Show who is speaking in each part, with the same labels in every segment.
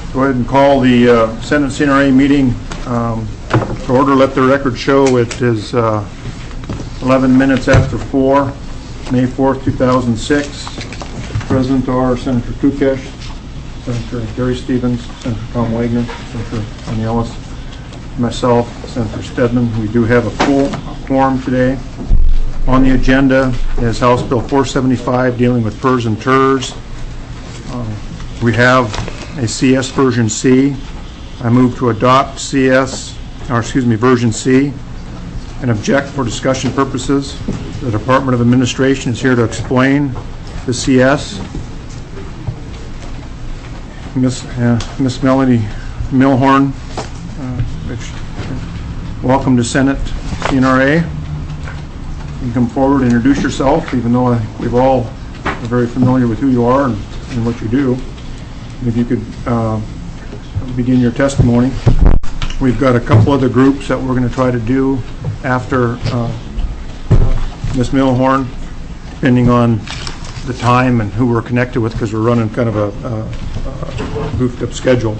Speaker 1: Go ahead and call the Senate CNRA meeting to order. Let the record show it is 11 minutes after 4, May 4th, 2006. Present are Senator Kukesh, Senator Gary Stevens, Senator Tom Wagner, Senator Tony Ellis, myself, Senator Stedman. We do have a full quorum today. On the agenda is House Bill 475 dealing with PERS and TERS. We have a CS version C. I move to adopt version C and object for discussion purposes. The Department of Administration is here to explain the CS. Miss Melanie Milhorn, welcome to Senate CNRA. You can come forward and introduce yourself, even though we've all are very familiar with who you are and what you do. If you could begin your testimony. We've got a couple other groups that we're going to try to do after Ms. Milhorn, depending on the time and who we're connected with, because we're running kind of a goofed up schedule.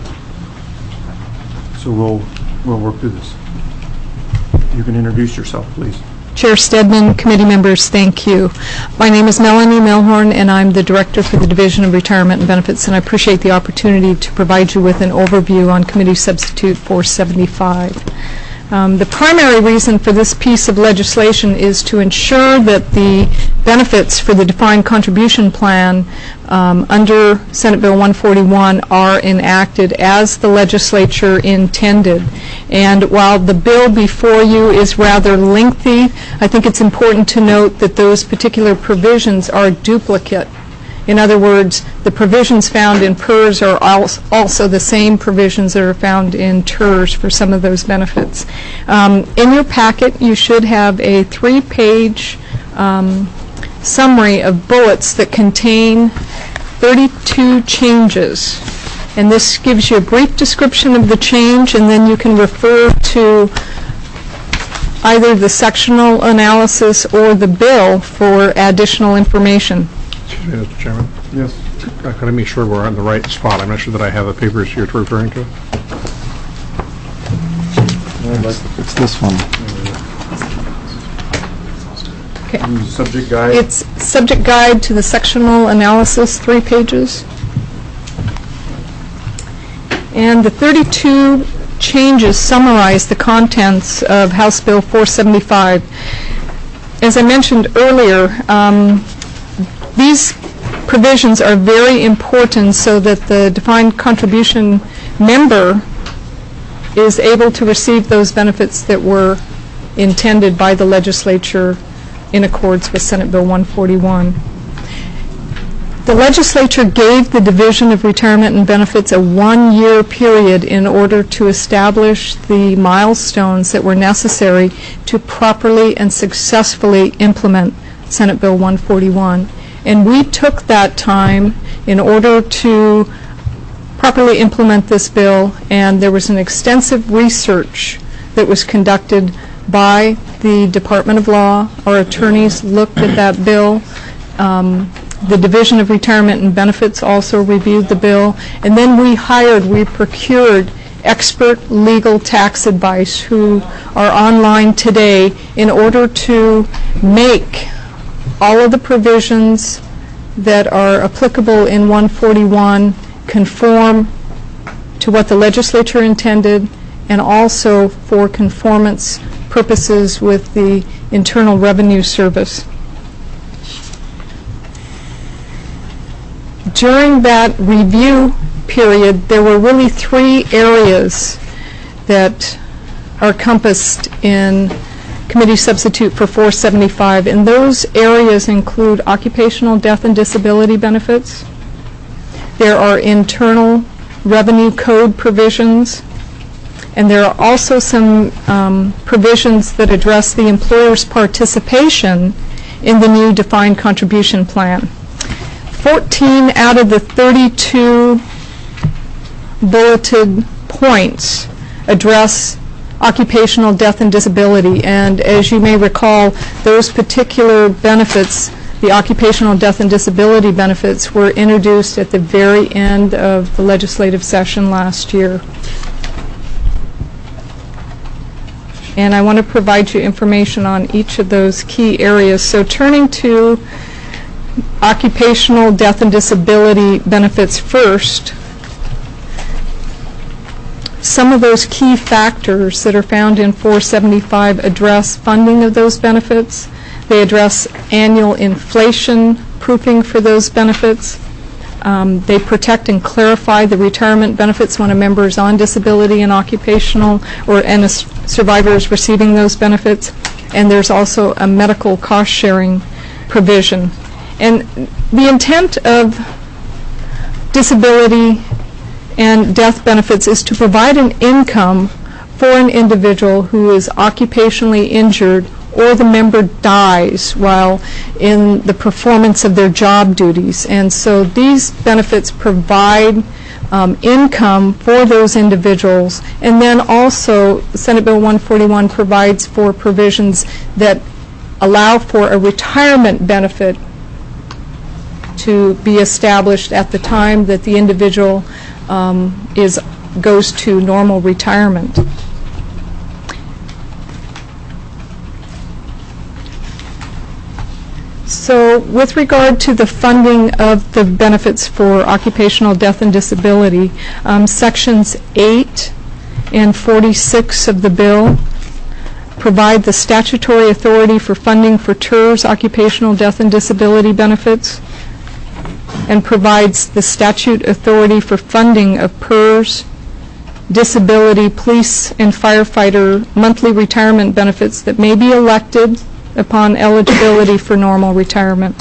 Speaker 1: So we'll work through this. You can introduce yourself, please.
Speaker 2: Chair Stedman, committee members, thank you. My name is Melanie Milhorn, and I'm the Director for the Division of Retirement and Benefits, and I appreciate the opportunity to provide you with an overview on Committee Substitute 475. The primary reason for this piece of legislation is to ensure that the benefits for the defined contribution plan under Senate Bill 141 are enacted as the legislature intended. And while the bill before you is rather lengthy, I think it's important to note that those particular provisions are duplicate. In other words, the provisions found in PERS are also the same provisions that are found in TERS for some of those benefits. In your packet, you should have a 3-page summary of bullets that contain 32 changes. And this gives you a brief description of the change, and then you can refer to either the sectional analysis or the bill for additional information.
Speaker 3: Excuse me, Mr. Chairman.
Speaker 1: Yes.
Speaker 3: Can I make sure we're on the right spot? I'm not sure that I have the papers you're referring to.
Speaker 4: It's this one.
Speaker 1: Okay. Subject guide.
Speaker 2: It's subject guide to the sectional analysis, 3 pages. And the 32 changes summarize the contents of House Bill 475. As I mentioned earlier, these provisions are very important so that the defined contribution member is able to receive those benefits that were intended by the legislature in accordance with Senate Bill 141. The legislature gave the Division of Retirement and Benefits a 1-year period in order to establish the milestones that were necessary to properly and successfully implement Senate Bill 141. And we took that time in order to properly implement this bill, and there was an extensive research that was conducted by the Department of Law. Our attorneys looked at that bill. The Division of Retirement and Benefits also reviewed the bill, and then we procured expert legal tax advice who are online today in order to make all of the provisions that are applicable in 141 conform to what the legislature intended, and also for conformance purposes with the Internal Revenue Service. During that review period, there were really 3 areas that are encompassed in Committee Substitute for 475, and those areas include occupational death and disability benefits. There are internal revenue code provisions, and there are also some provisions that address the employer's participation in the new defined contribution plan. 14 out of the 32 bulleted points address occupational death and disability, and as you may recall, those particular benefits the occupational death and disability benefits were introduced at the very end of the legislative session last year. And I want to provide you information on each of those key areas. So turning to occupational death and disability benefits first, some of those key factors that are found in 475 address funding of those benefits. They address annual inflation proofing for those benefits. They protect and clarify the retirement benefits when a member is on disability and occupational, and a survivor is receiving those benefits. And there's also a medical cost sharing provision. And the intent of disability and death benefits is to provide an income for an individual who is occupationally injured or the member dies while in the performance of their job duties. And so these benefits provide income for those individuals. And then also Senate Bill 141 provides for provisions that allow for a retirement benefit to be established at the time that the individual goes to normal retirement. So with regard to the funding of the benefits for occupational death and disability, sections 8 and 46 of the bill provide the statutory authority for funding for TERS, occupational death and disability benefits, and provides the statute authority for funding of PERS, disability, police, and firefighter monthly retirement benefits that may be elected upon eligibility for normal retirement.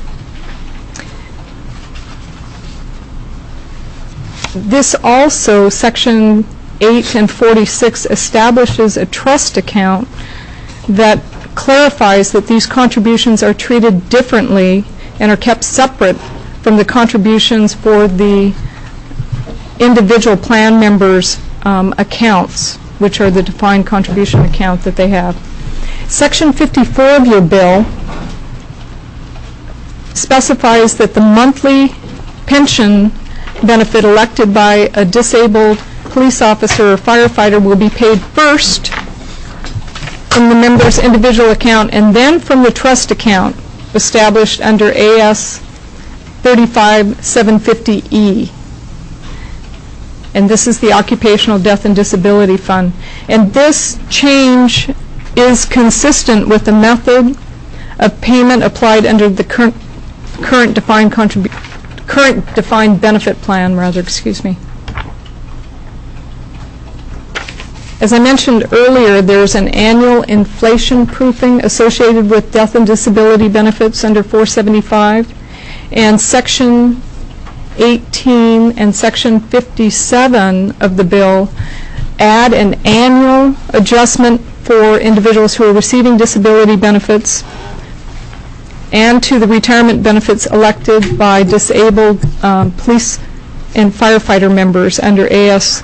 Speaker 2: This also, Section 8 and 46, establishes a trust account that clarifies that these contributions are treated differently and are kept separate from the contributions for the individual plan members' accounts, which are the defined contribution account that they have. Section 54 of your bill specifies that the monthly pension benefit elected by a disabled police officer or firefighter will be paid first from the member's individual account and then from the trust account established under AS 35750E. And this is the Occupational Death and Disability Fund. And this change is consistent with the method of payment applied under the current defined benefit plan, excuse me. As I mentioned earlier, there's an annual inflation proofing associated with death and disability benefits under 475, and Section 18 and Section 57 of the bill add an annual adjustment for individuals who are receiving disability benefits and to the retirement benefits elected by disabled police and firefighter members under AS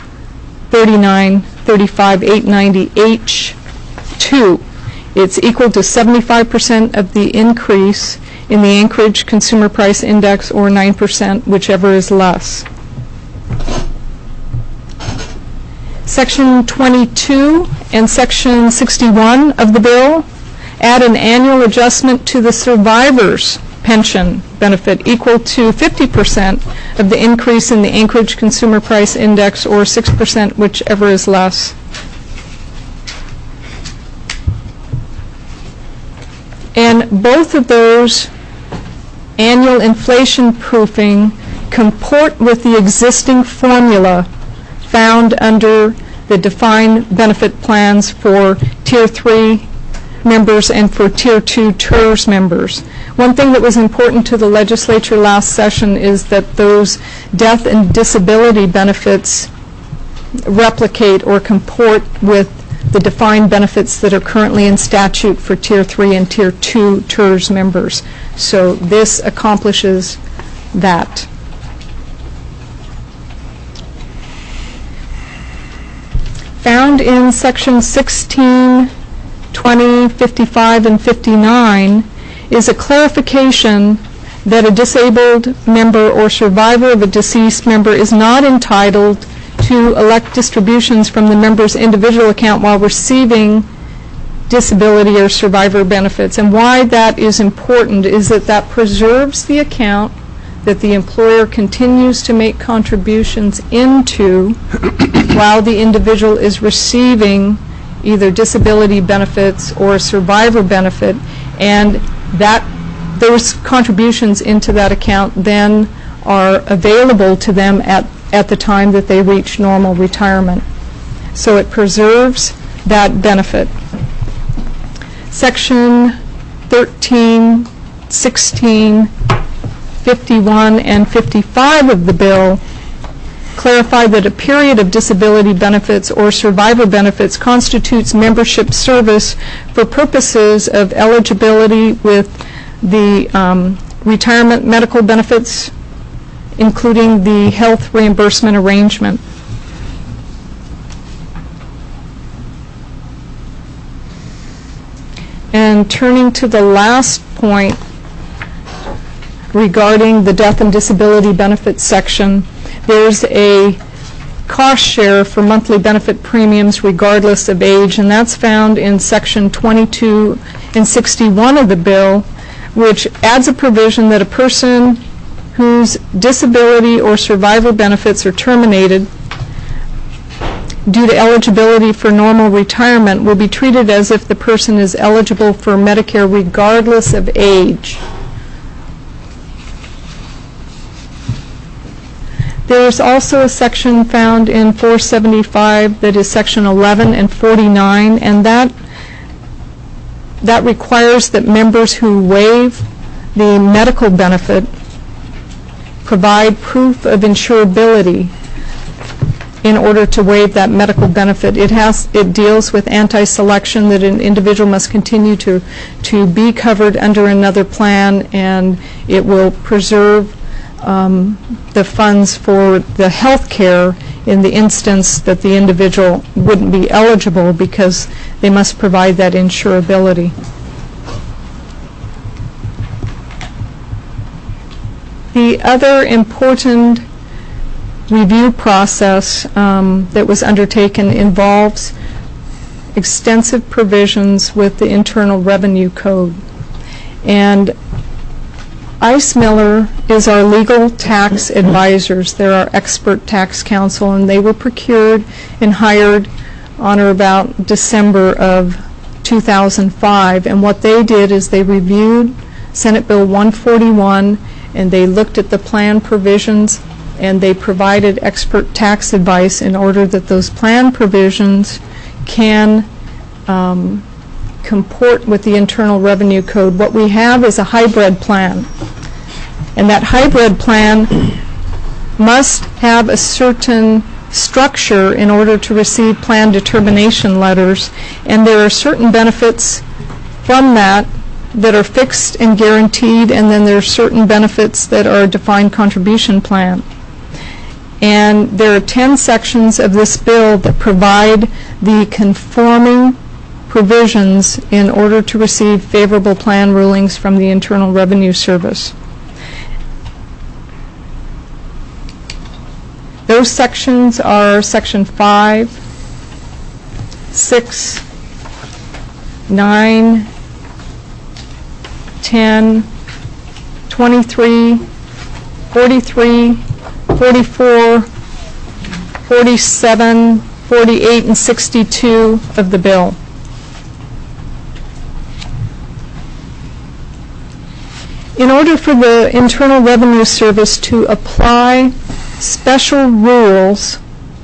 Speaker 2: 3935890H2. It's equal to 75% of the increase in the Anchorage Consumer Price Index or 9%, whichever is less. Section 22 and Section 61 of the bill add an annual adjustment to the survivor's pension benefit equal to 50% of the increase in the Anchorage Consumer Price Index or 6%, whichever is less. And both of those annual inflation proofing comport with the existing formula found under the defined benefit plans for Tier 3 members and for Tier 2 TERS members. One thing that was important to the legislature last session is that those death and disability benefits replicate or comport with the defined benefits that are currently in statute for Tier 3 and Tier 2 TERS members. So this accomplishes that. Found in Section 16, 20, 55, and 59 is a clarification that a disabled member or survivor of a deceased member is not entitled to elect distributions from the member's individual account while receiving disability or survivor benefits. And why that is important is that that preserves the account that the employer continues to make contributions into while the individual is receiving either disability benefits or survivor benefit, and that those contributions into that account then are available to them at the time that they reach normal retirement. So it preserves that benefit. Section 13, 16, 51, and 55 of the bill clarify that a period of disability benefits or survivor benefits constitutes membership service for purposes of eligibility with the retirement medical benefits, including the health reimbursement arrangement. And turning to the last point regarding the death and disability benefits section, there's a cost share for monthly benefit premiums regardless of age, and that's found in section 22 and 61 of the bill, which adds a provision that a person whose disability or survivor benefits are terminated due to eligibility for normal retirement will be treated as if the person is eligible for Medicare regardless of age. There's also a section found in 475 that is section 11 and 49, and that requires that members who waive the medical benefit provide proof of insurability in order to waive that medical benefit. It deals with anti-selection, that an individual must continue to be covered under another plan, and it will preserve the funds for the health care in the instance that the individual wouldn't be eligible because they must provide that insurability. The other important review process that was undertaken involves extensive provisions with the Internal Revenue Code. And ICE Miller is our legal tax advisors. They're our expert tax counsel, and they were procured and hired on or about December of 2005. And what they did is they reviewed Senate Bill 141, and they looked at the plan provisions, and they provided expert tax advice in order that those plan provisions can comport with the Internal Revenue Code. What we have is a hybrid plan, and that hybrid plan must have a certain structure in order to receive plan determination letters, and there are certain benefits from that are fixed and guaranteed, and then there are certain benefits that are a defined contribution plan. And there are 10 sections of this bill that provide the conforming provisions in order to receive favorable plan rulings from the Internal Revenue Service. Those sections are Section 5, 6, 9, 10, 23, 43, 44, 47, 48, and 62 of the bill. In order for the Internal Revenue Service to apply special rules,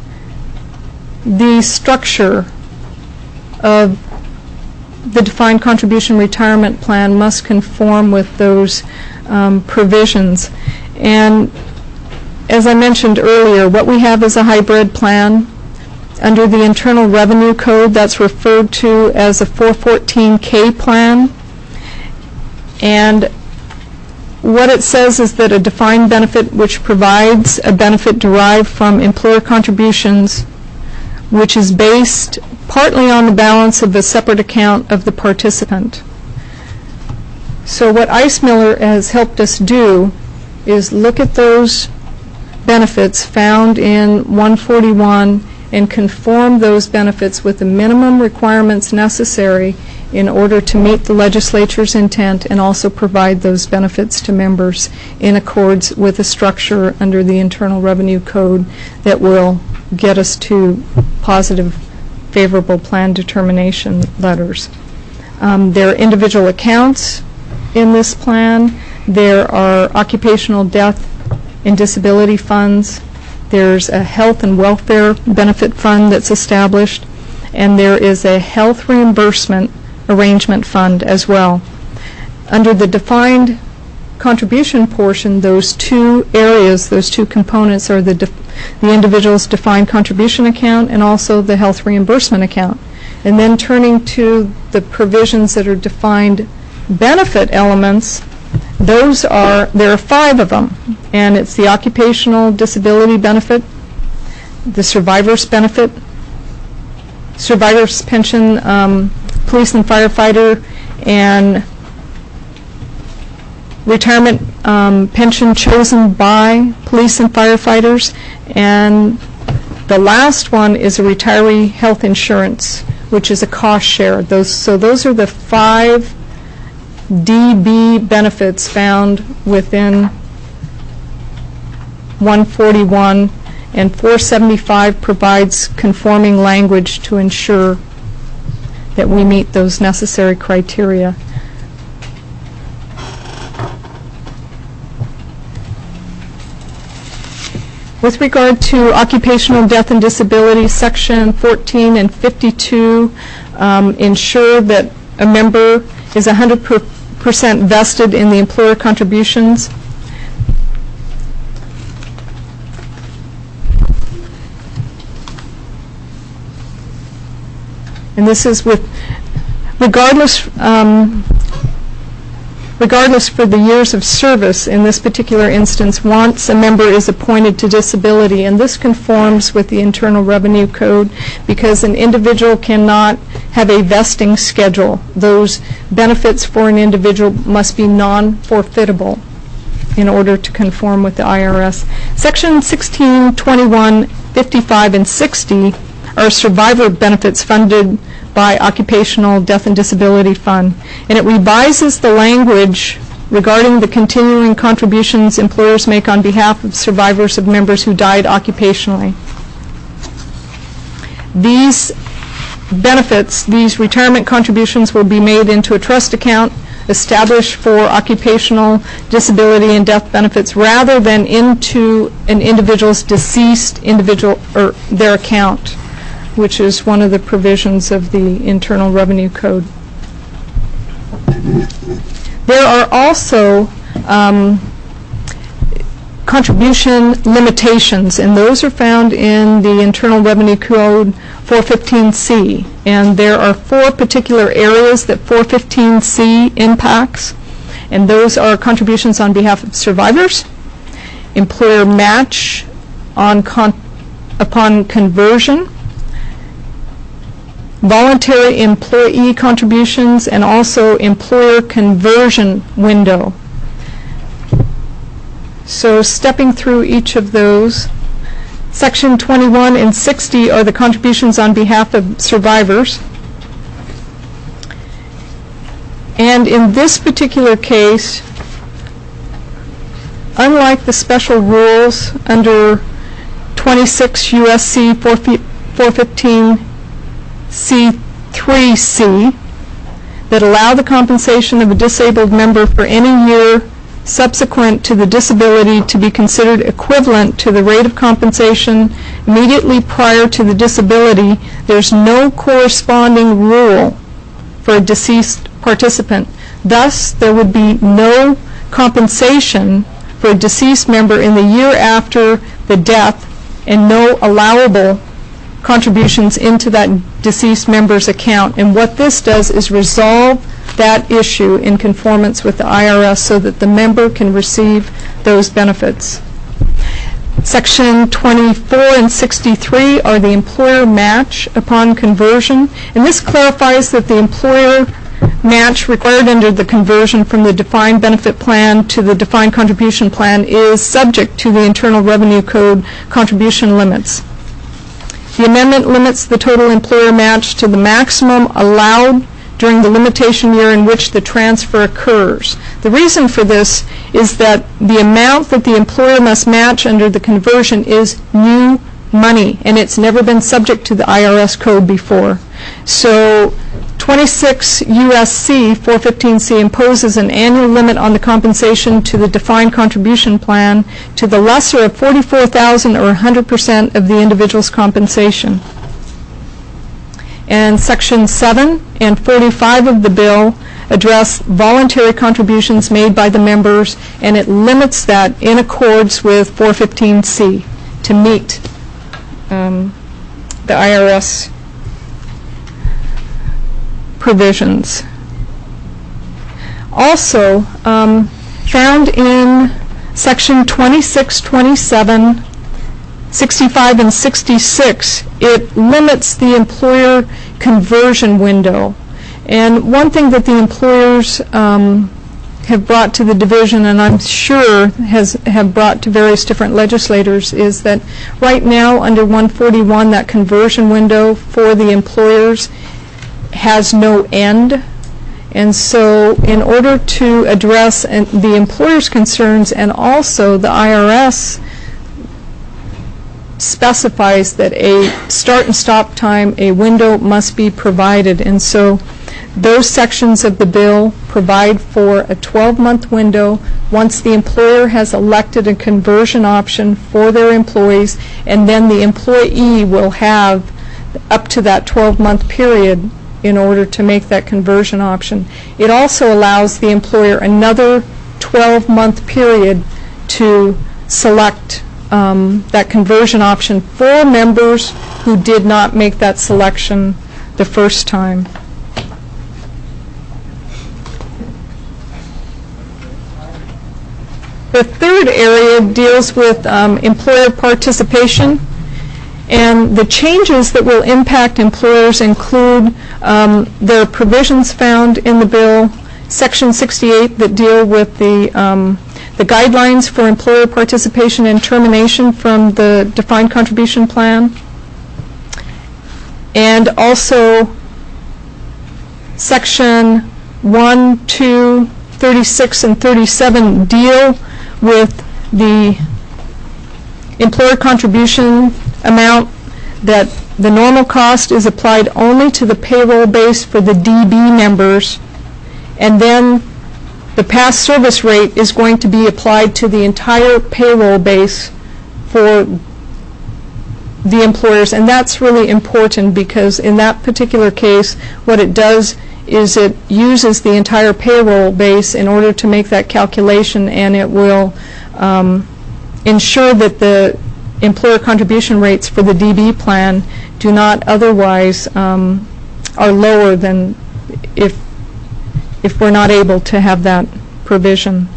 Speaker 2: the structure of the defined contribution retirement plan must conform with those provisions. And as I mentioned earlier, what we have is a hybrid plan. Under the Internal Revenue Code, that's referred to as a 414K plan. And what it says is that a defined benefit which provides a benefit derived from employer contributions, which is based partly on the balance of the separate account of the participant. So what Ice Miller has helped us do is look at those benefits found in 141 and conform those benefits with the minimum requirements necessary in order to meet the legislature's intent and also provide those benefits to members in accordance with a structure under the Internal Revenue Code that will get us to positive, favorable plan determination letters. There are individual accounts in this plan. There are occupational death and disability funds. There's a health and welfare benefit fund that's established, and there is a health reimbursement arrangement fund as well. Under the defined contribution portion, those two areas, those two components are the individual's defined contribution account and also the health reimbursement account. And then turning to the provisions that are defined benefit elements, there are 5 of them, and it's the occupational disability benefit, the survivor's benefit, survivor's pension, police and firefighter, and retirement pension chosen by police and firefighters, and the last one is a retiree health insurance, which is a cost share. So those are the 5 DB benefits found within 141, and 475 provides conforming language to ensure that we meet those necessary criteria. With regard to occupational death and disability, Section 14 and 52 ensure that a member is 100% vested in the employer contributions. And this is regardless for the years of service in this particular instance, once a member is appointed to disability, and this conforms with the Internal Revenue Code because an individual cannot have a vesting schedule. Those benefits for an individual must be non-forfeitable in order to conform with the IRS. Section 16, 21, 55, and 60 are survivor benefits funded by Occupational Death and Disability Fund, and it revises the language regarding the continuing contributions employers make on behalf of survivors of members who died occupationally. These benefits, these retirement contributions, will be made into a trust account established for occupational disability and death benefits rather than into an individual's deceased individual or their account, which is one of the provisions of the Internal Revenue Code. There are also contribution limitations, and those are found in the Internal Revenue Code 415C. And there are 4 particular areas that 415C impacts, and those are contributions on behalf of survivors, employer match upon conversion, voluntary employee contributions, and also employer conversion window. So stepping through each of those, Section 21 and 60 are the contributions on behalf of survivors. And in this particular case, unlike the special rules under 26 U.S.C. 415 C3C that allow the compensation of a disabled member for any year subsequent to the disability to be considered equivalent to the rate of compensation immediately prior to the disability, there's no corresponding rule for a deceased participant. Thus, there would be no compensation for a deceased member in the year after the death and no allowable contributions into that deceased member's account. And what this does is resolve that issue in conformance with the IRS so that the member can receive those benefits. Section 24 and 63 are the employer match upon conversion, and this clarifies that the employer match required under the conversion from the defined benefit plan to the defined contribution plan is subject to the Internal Revenue Code contribution limits. The amendment limits the total employer match to the maximum allowed during the limitation year in which the transfer occurs. The reason for this is that the amount that the employer must match under the conversion is new money, and it's never been subject to the IRS code before. So 26 U.S.C. 415C imposes an annual limit on the compensation to the defined contribution plan to the lesser of $44,000 or 100% of the individual's compensation. And Section 7 and 45 of the bill address voluntary contributions made by the members, and it limits that in accordance with 415C to meet the IRS provisions. Also, found in Section 26, 27, 65, and 66, it limits the employer conversion window. And one thing that the employers have brought to the division, and I'm sure have brought to various different legislators, is that right now under 141, that conversion window for the employers has no end. And so in order to address the employer's concerns, and also the IRS specifies that a start and stop time, a window must be provided. And so those sections of the bill provide for a 12-month window once the employer has elected a conversion option for their employees, and then the employee will have up to that 12-month period in order to make that conversion option. It also allows the employer another 12-month period to select that conversion option for members who did not make that selection the first time. The third area deals with employer participation, and the changes that will impact employers include there are provisions found in the bill, Section 68, that deal with the guidelines for employer participation and termination from the defined contribution plan, and also Section 1, 2, 36, and 37 deal with the employer contribution amount, that the normal cost is applied only to the payroll base for the DB members, and then the past service rate is going to be applied to the entire payroll base for the employers. And that's really important, because in that particular case, what it does is it uses the entire payroll base in order to make that calculation, and it will ensure that the employer contribution rates for the DB plan do not otherwise are lower than if we're not able to have that provision.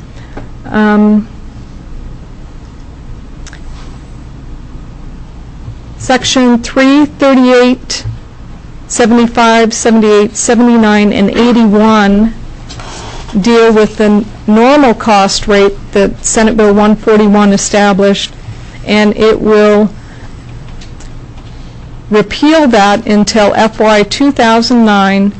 Speaker 2: Section 3, 38, 75, 78, 79, and 81 deal with the normal cost rate that Senate Bill 141 established, and it will repeal that until FY 2009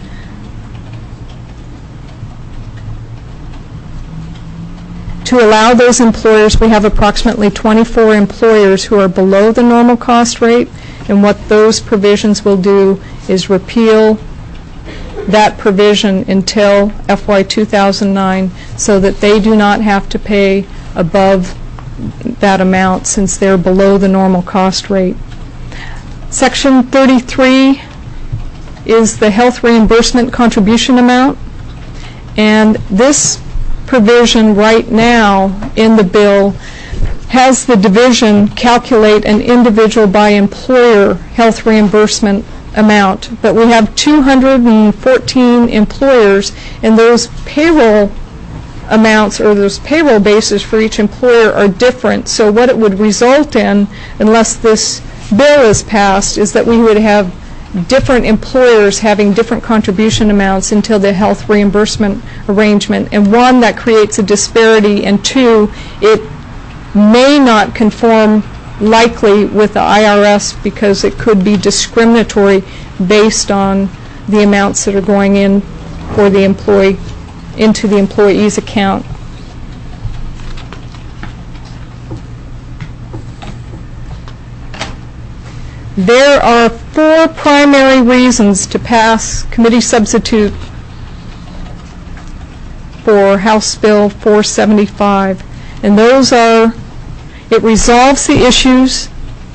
Speaker 2: to allow those employers. We have approximately 24 employers who are below the normal cost rate, and what those provisions will do is repeal that provision until FY 2009 so that they do not have to pay above that amount since they're below the normal cost rate. Section 33 is the health reimbursement contribution amount, and this provision right now in the bill has the division calculate an individual by employer health reimbursement amount, but we have 214 employers, and those payroll amounts or those payroll bases for each employer are different. So what it would result in, unless this bill is passed, is that we would have different employers having different contribution amounts into the health reimbursement arrangement. And one, that creates a disparity, and two, it may not conform likely with the IRS because it could be discriminatory based on the amounts that are going in for the employee into the employee's account. There are 4 primary reasons to pass committee substitute for House Bill 475, and those are: it resolves the issues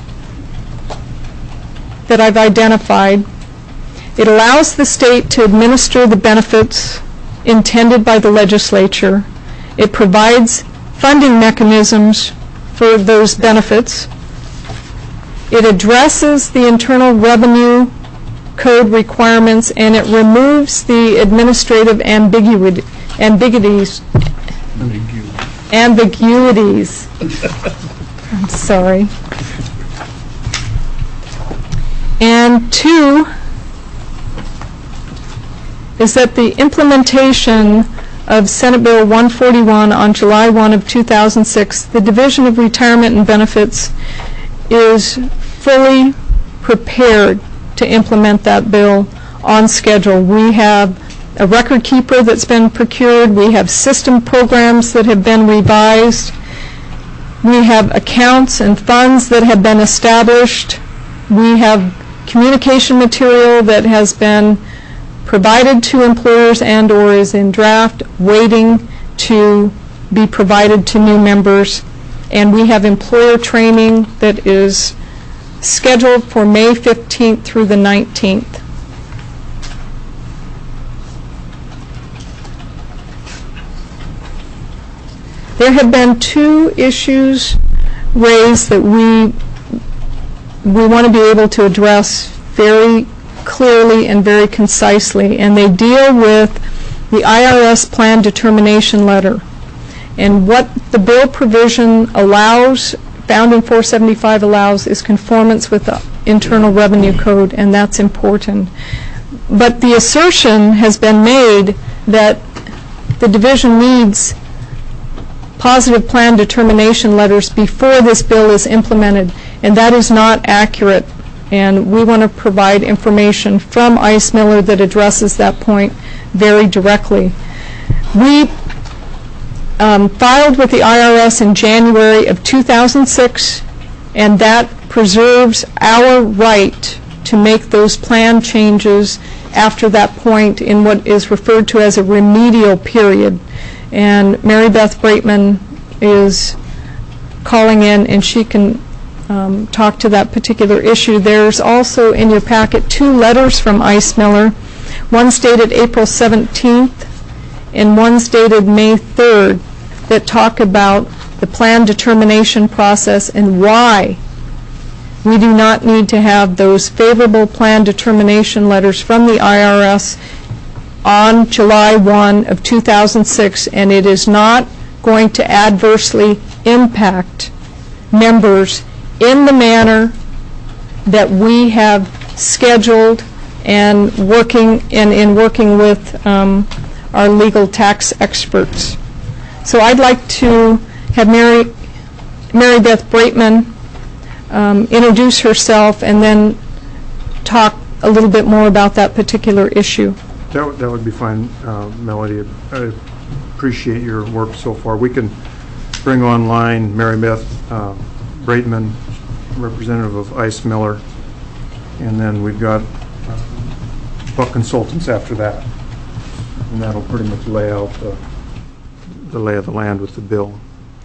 Speaker 2: that I've identified. It allows the state to administer the benefits intended by the legislature. It provides funding mechanisms for those benefits. It addresses the Internal Revenue Code requirements, and it removes the administrative ambiguities. I'm sorry. And 2 is that the implementation of Senate Bill 141 on July 1 of 2006, the Division of Retirement and Benefits is fully prepared to implement that bill on schedule. We have a record keeper that's been procured. We have system programs that have been revised. We have accounts and funds that have been established. We have communication material that has been provided to employers and or is in draft, waiting to be provided to new members. And we have employer training that is scheduled for May 15th through the 19th. There have been 2 issues raised that we want to be able to address very clearly and very concisely, and they deal with the IRS plan determination letter. And what the bill provision allows, found in 475 allows, is conformance with the Internal Revenue Code, and that's important. But the assertion has been made that the division needs positive plan determination letters before this bill is implemented, and that is not accurate. And we want to provide information from ICE Miller that addresses that point very directly. We filed with the IRS in January of 2006, and that preserves our right to make those plan changes after that point in what is referred to as a remedial period. And Mary Beth Braitman is calling in, and she can talk to that particular issue. There's also in your packet 2 letters from ICE Miller, one's dated April 17th and one's dated May 3rd, that talk about the plan determination process and why we do not need to have those favorable plan determination letters from the IRS on July 1 of 2006, and it is not going to adversely impact members in the manner that we have scheduled and in working with our legal tax experts. So I'd like to have Mary Beth Braitman introduce herself and then talk a little bit more about that particular issue.
Speaker 1: That would be fine, Melody. I appreciate your work so far. We can bring online Mary Beth Braitman, representative of ICE Miller, and then we've got Buck Consultants after that, and that'll pretty much lay out the lay of the land with the bill.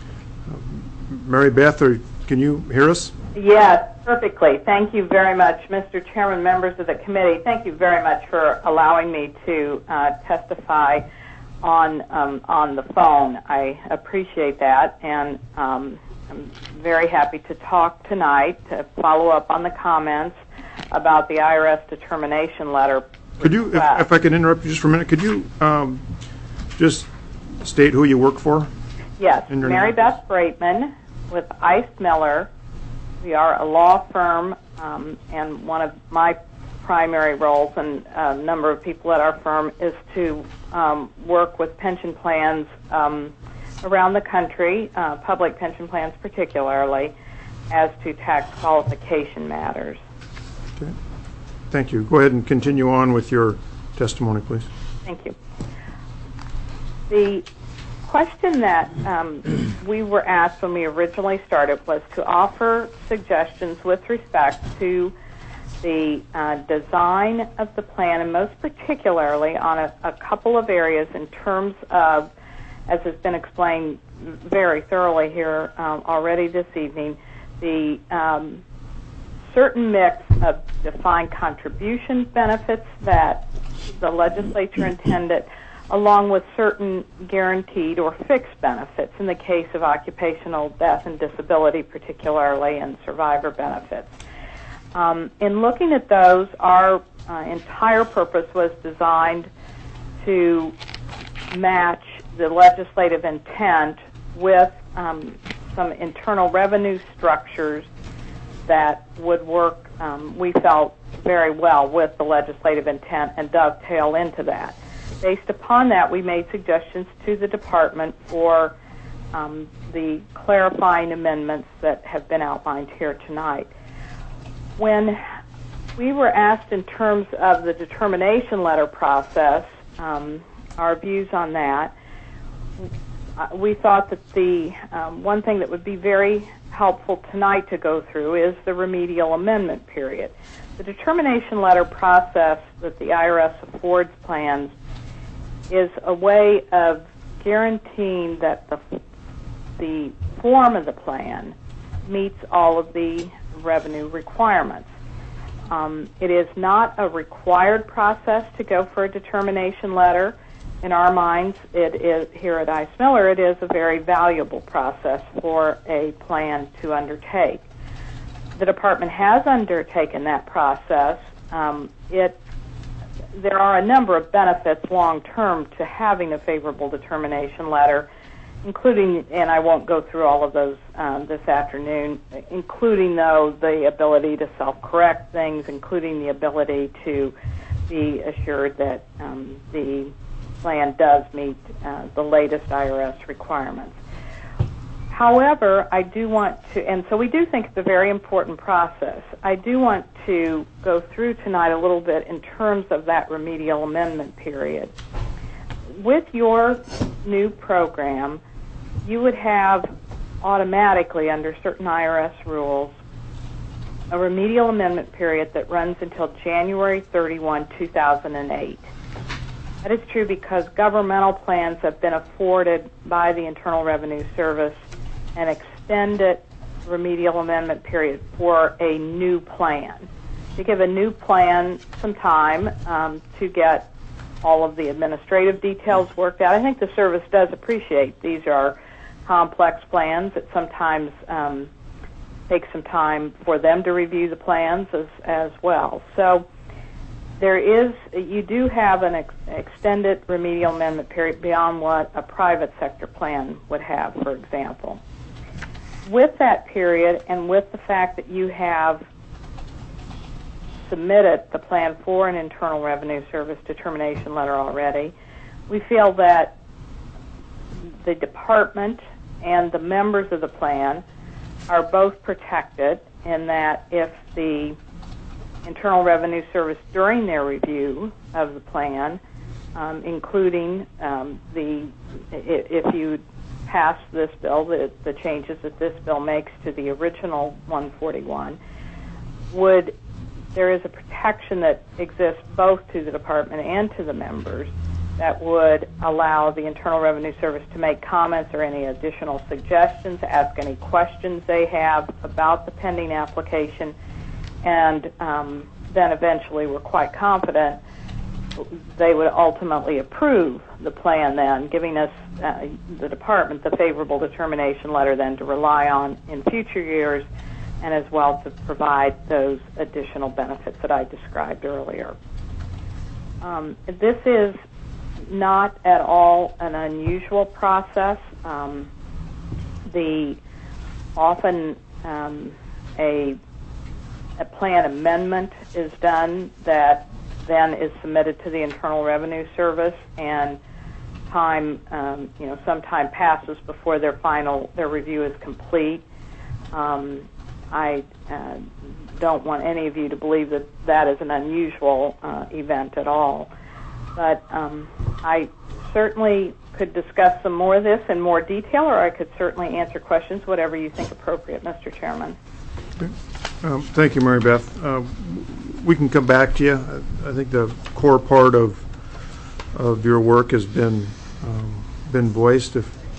Speaker 1: Mary Beth, can you hear us?
Speaker 5: Yes, perfectly. Thank you very much, Mr. Chairman, members of the committee. Thank you very much for allowing me to testify on the phone. I appreciate that, and I'm very happy to talk tonight to follow up on the comments about the IRS determination letter.
Speaker 1: Could you, if I could interrupt you just for a minute, could you just state who you work for?
Speaker 5: Yes, Mary Beth Braitman with ICE Miller. We are a law firm, and one of my primary roles, and a number of people at our firm, is to work with pension plans around the country, public pension plans particularly, as to tax qualification matters.
Speaker 1: Okay. Thank you. Go ahead and continue on with your testimony, please.
Speaker 5: Thank you. The question that we were asked when we originally started was to offer suggestions with respect to the design of the plan, and most particularly on a couple of areas in terms of, as has been explained very thoroughly here already this evening, the certain mix of defined contribution benefits that the legislature intended, along with certain guaranteed or fixed benefits in the case of occupational death and disability particularly, and survivor benefits. In looking at those, our entire purpose was designed to match the legislative intent with some internal revenue structures that would work, we felt, very well with the legislative intent and dovetail into that. Based upon that, we made suggestions to the department for the clarifying amendments that have been outlined here tonight. When we were asked in terms of the determination letter process, our views on that, we thought that the one thing that would be very helpful tonight to go through is the remedial amendment period. The determination letter process that the IRS affords plans is a way of guaranteeing that the form of the plan meets all of the revenue requirements. It is not a required process to go for a determination letter. In our minds, it is, here at ICE Miller, it is a very valuable process for a plan to undertake. The department has undertaken that process. There are a number of benefits long-term to having a favorable determination letter, including, and I won't go through all of those this afternoon, including, though, the ability to self-correct things, including the ability to be assured that the plan does meet the latest IRS requirements. However, I do want to, and so we do think it's a very important process. I do want to go through tonight a little bit in terms of that remedial amendment period. With your new program, you would have automatically, under certain IRS rules, a remedial amendment period that runs until January 31, 2008. That is true because governmental plans have been afforded by the Internal Revenue Service an extended remedial amendment period for a new plan. To give a new plan some time to get all of the administrative details worked out. I think the service does appreciate these are complex plans. It sometimes takes some time for them to review the plans as well. So you do have an extended remedial amendment period beyond what a private sector plan would have, for example. With that period, and with the fact that you have submitted the plan for an Internal Revenue Service determination letter already, we feel that the department and the members of the plan are both protected in that if the Internal Revenue Service, during their review of the plan, including if you pass this bill, the changes that this bill makes to the original 141, there is a protection that exists both to the department and to the members that would allow the Internal Revenue Service to make comments or any additional suggestions, ask any questions they have about the pending application, and then eventually we're quite confident they would ultimately approve the plan then, giving us, the department, the favorable determination letter then to rely on in future years, and as well to provide those additional benefits that I described earlier. This is not at all an unusual process. Often a a plan amendment is done that then is submitted to the Internal Revenue Service, and some time passes before their review is complete. I don't want any of you to believe that that is an unusual event at all. But I certainly could discuss some more of this in more detail, or I could certainly answer questions, whatever you think appropriate, Mr. Chairman.
Speaker 1: Okay. Thank you, Mary Beth. We can come back to you. I think the core part of your work has been voiced.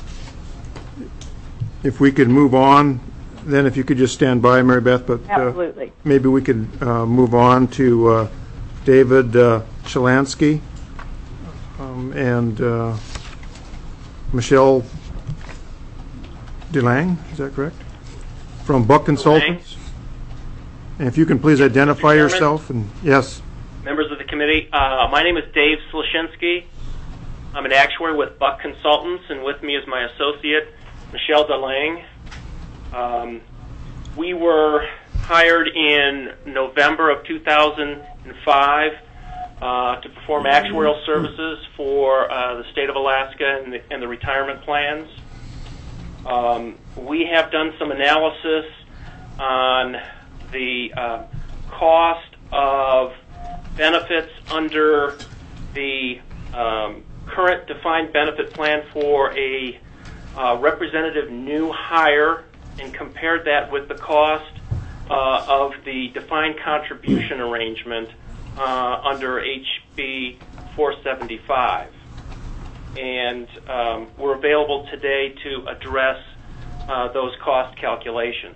Speaker 1: If we could move on, then if you could just stand by, Mary Beth, but
Speaker 5: absolutely.
Speaker 1: Maybe we could move on to David Shalansky and Michelle DeLange, is that correct? From Buck Consultants. And if you can please identify yourself. And yes.
Speaker 6: Members of the committee, my name is Dave Slashinsky. I'm an actuary with Buck Consultants, and with me is my associate, Michelle DeLange. We were hired in November of 2005 to perform actuarial services for the state of Alaska and the retirement plans. We have done some analysis on the cost of benefits under the current defined benefit plan for a representative new hire, and compared that with the cost of the defined contribution arrangement under HB 475. And we're available today to address those cost calculations.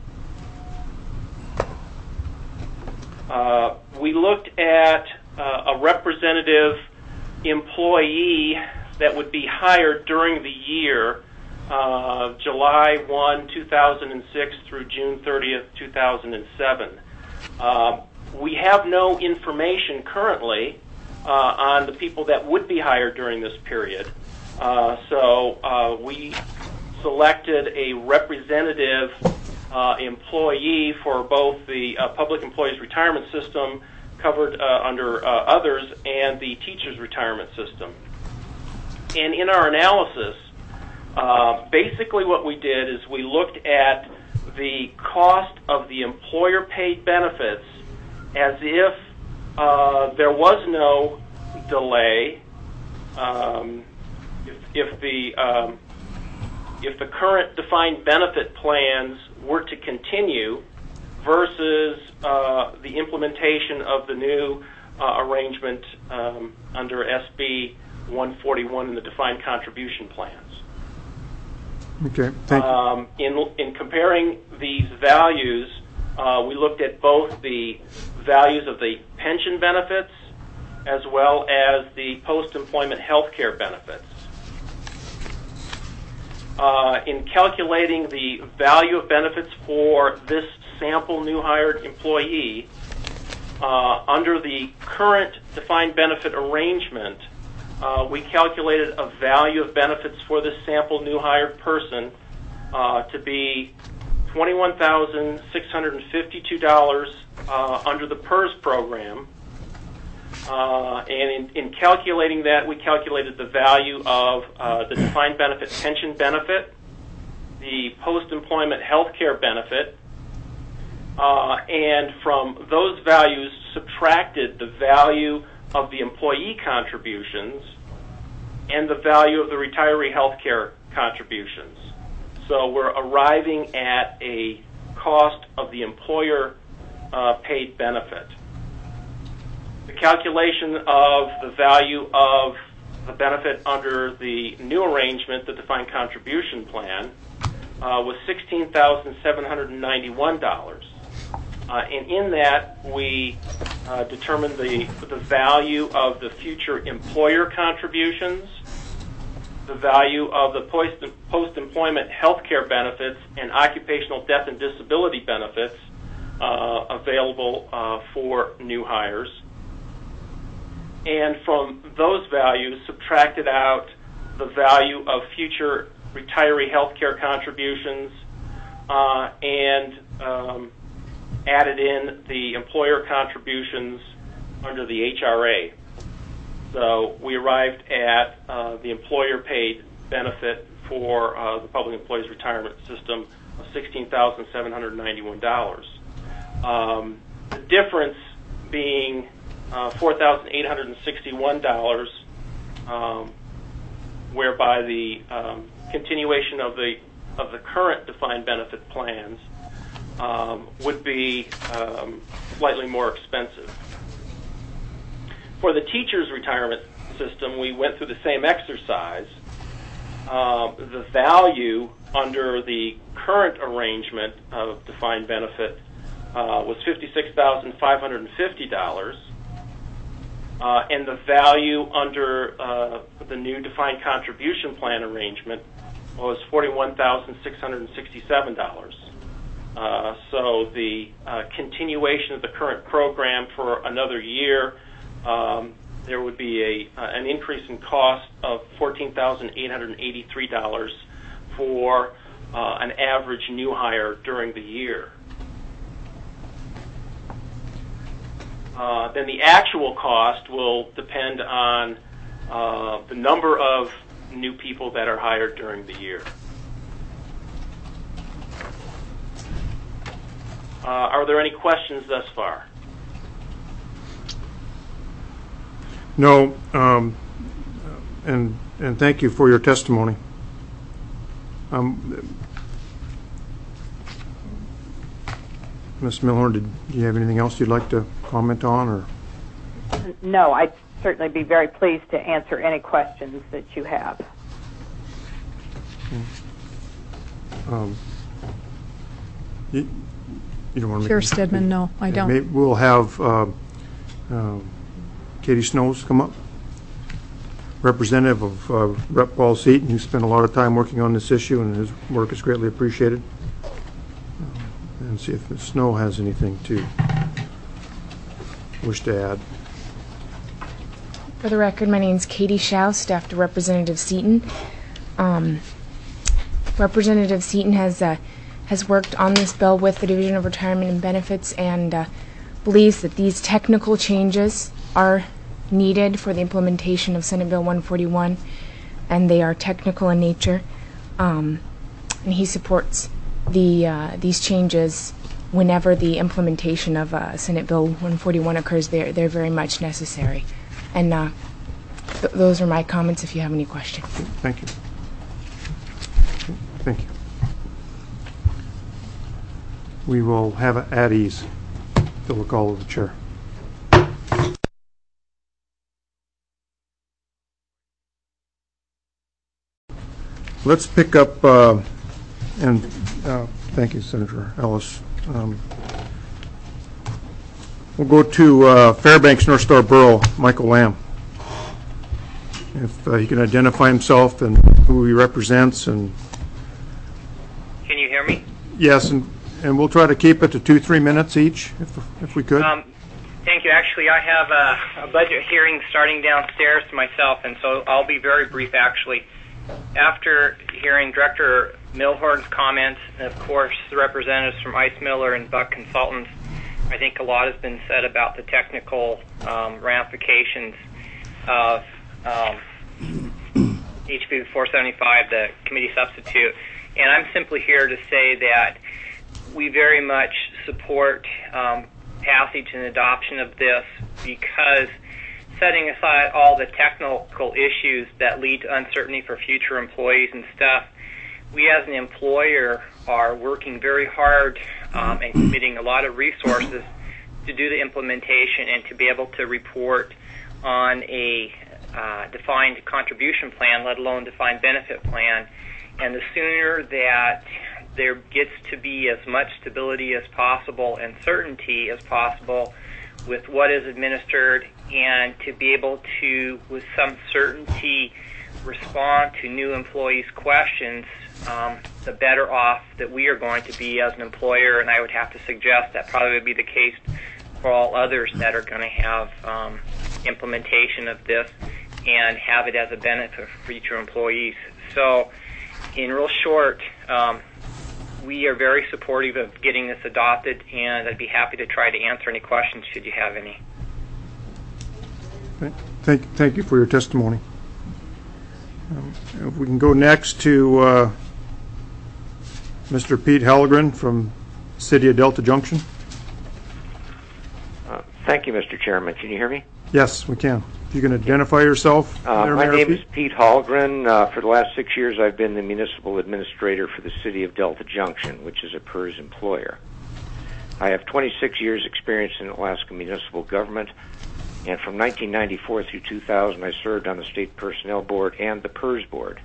Speaker 6: We looked at a representative employee that would be hired during the year July 1, 2006 through June 30th, 2007. We have no information currently on the people that would be hired during this period. So we selected a representative employee for both the Public Employees Retirement System covered under others and the Teachers Retirement System. And in our analysis, basically what we did is we looked at the cost of the employer-paid benefits as if there was no delay, if the current defined benefit plans were to continue versus the implementation of the new arrangement under SB 141 in the defined contribution plans.
Speaker 1: Okay, thank you.
Speaker 6: In comparing these values, we looked at both the values of the pension benefits as well as the post-employment health care benefits. In calculating the value of benefits for this sample new hired employee, under the current defined benefit arrangement, we calculated a value of benefits for this sample new hired person to be $21,652 under the PERS program. And in calculating that, we calculated the value of the defined benefit pension benefit, the post-employment health care benefit, and from those values subtracted the value of the employee contributions and the value of the retiree health care contributions. So we're arriving at a cost of the employer paid benefit. The calculation of the value of the benefit under the new arrangement, the defined contribution plan, was $16,791. And in that, we determined the value of the future employer contributions, the value of the post-employment health care benefits and occupational death and disability benefits available for new hires. And from those values, subtracted out the value of future retiree health care contributions and added in the employer contributions under the HRA. So we arrived at the employer-paid benefit for the Public Employees Retirement System of $16,791. The difference being $4,861, whereby the continuation of the current defined benefit plans would be slightly more expensive. For the teachers' retirement system, we went through the same exercise. The value under the current arrangement of defined benefit was $56,550, and the value under the new defined contribution plan arrangement was $41,667. So the continuation of the current program for another year, there would be an increase in cost of $14,883 for an average new hire during the year. Then the actual cost will depend on the number of new people that are hired during the year. Are there any questions thus far?
Speaker 1: No, and thank you for your testimony. Ms. Milhorn, do you have anything else you'd like to comment on? Or?
Speaker 5: No, I'd certainly be very pleased to answer any questions that you have.
Speaker 1: You don't want to
Speaker 2: Chair Stedman, no, I don't.
Speaker 1: Maybe we'll have Katie Snows come up, representative of Rep. Paul Seaton, who spent a lot of time working on this issue, and his work is greatly appreciated. And see if Ms. Snow has anything to wish to add.
Speaker 7: For the record, my name is Katie Schau, staff to Representative Seaton. Representative Seaton has worked on this bill with the Division of Retirement and Benefits and believes that these technical changes are needed for the implementation of Senate Bill 141, and they are technical in nature. And he supports these changes whenever the implementation of Senate Bill 141 occurs. They're very much necessary. And those are my comments if you have any questions.
Speaker 1: Thank you. Thank you. We will have it at ease. Fill the call of the chair. Let's pick up, and thank you, Senator Ellis. We'll go to Fairbanks North Star Borough, Michael Lamb. If he can identify himself and who he represents. And
Speaker 8: can you hear me?
Speaker 1: Yes, and we'll try to keep it to 2-3 minutes each, if we could.
Speaker 8: Thank you. Actually, I have a budget hearing starting downstairs myself, and so I'll be very brief, actually. After hearing Director Milhorn's comments, and of course the representatives from Ice Miller and Buck Consultants, I think a lot has been said about the technical ramifications of HB 475, the committee substitute. And I'm simply here to say that we very much support passage and adoption of this, because setting aside all the technical issues that lead to uncertainty for future employees and stuff, we as an employer are working very hard and committing a lot of resources to do the implementation and to be able to report on a defined contribution plan, let alone defined benefit plan. And the sooner that there gets to be as much stability as possible and certainty as possible with what is administered, and to be able to, with some certainty, respond to new employees' questions, the better off that we are going to be as an employer. And I would have to suggest that probably would be the case for all others that are going to have implementation of this and have it as a benefit for future employees. So, in real short, we are very supportive of getting this adopted, and I'd be happy to try to answer any questions should you have any.
Speaker 1: Thank you for your testimony. If we can go next to Mr. Pete Halgren from City of Delta Junction.
Speaker 9: Thank you, Mr. Chairman. Can you hear me?
Speaker 1: Yes, we can. If you can identify yourself.
Speaker 9: My name is Pete Halgren. For the last 6 years, I've been the municipal administrator for the City of Delta Junction, which is a PERS employer. I have 26 years experience in Alaska municipal government, and from 1994 through 2000, I served on the State Personnel Board and the PERS Board.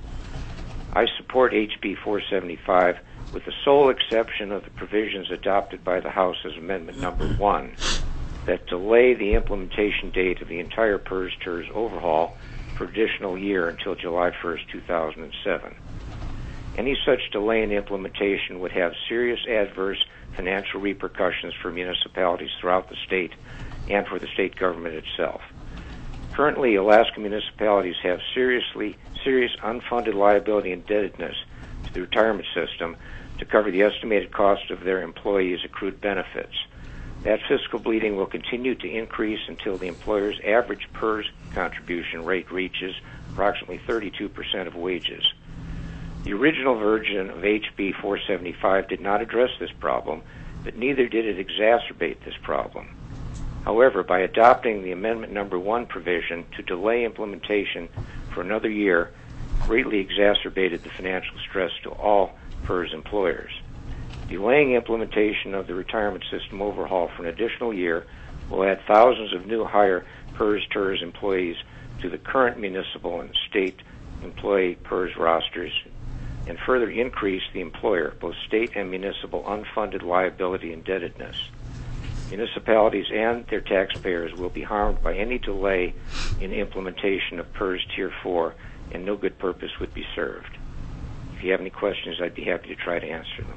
Speaker 9: I support HB 475 with the sole exception of the provisions adopted by the House as Amendment Number 1 that delay the implementation date of the entire PERS-TERS overhaul for additional year until July 1st, 2007. Any such delay in implementation would have serious adverse financial repercussions for municipalities throughout the state and for the state government itself. Currently, Alaska municipalities have serious unfunded liability indebtedness to the retirement system to cover the estimated cost of their employees' accrued benefits. That fiscal bleeding will continue to increase until the employer's average PERS contribution rate reaches approximately 32% of wages. The original version of HB 475 did not address this problem, but neither did it exacerbate this problem. However, by adopting the Amendment Number 1 provision to delay implementation for another year, greatly exacerbated the financial stress to all PERS employers. Delaying implementation of the retirement system overhaul for an additional year will add thousands of new hire PERS-TERS employees to the current municipal and state employee PERS rosters and further increase the employer, both state and municipal, unfunded liability indebtedness. Municipalities and their taxpayers will be harmed by any delay in implementation of PERS Tier 4, and no good purpose would be served. If you have any questions, I'd be happy to try to answer them.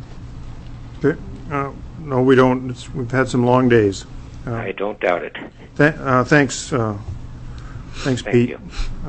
Speaker 1: Okay. No, we don't. We've had some long days.
Speaker 9: I don't doubt it.
Speaker 1: Thanks,
Speaker 9: Thank
Speaker 1: Pete.
Speaker 9: you.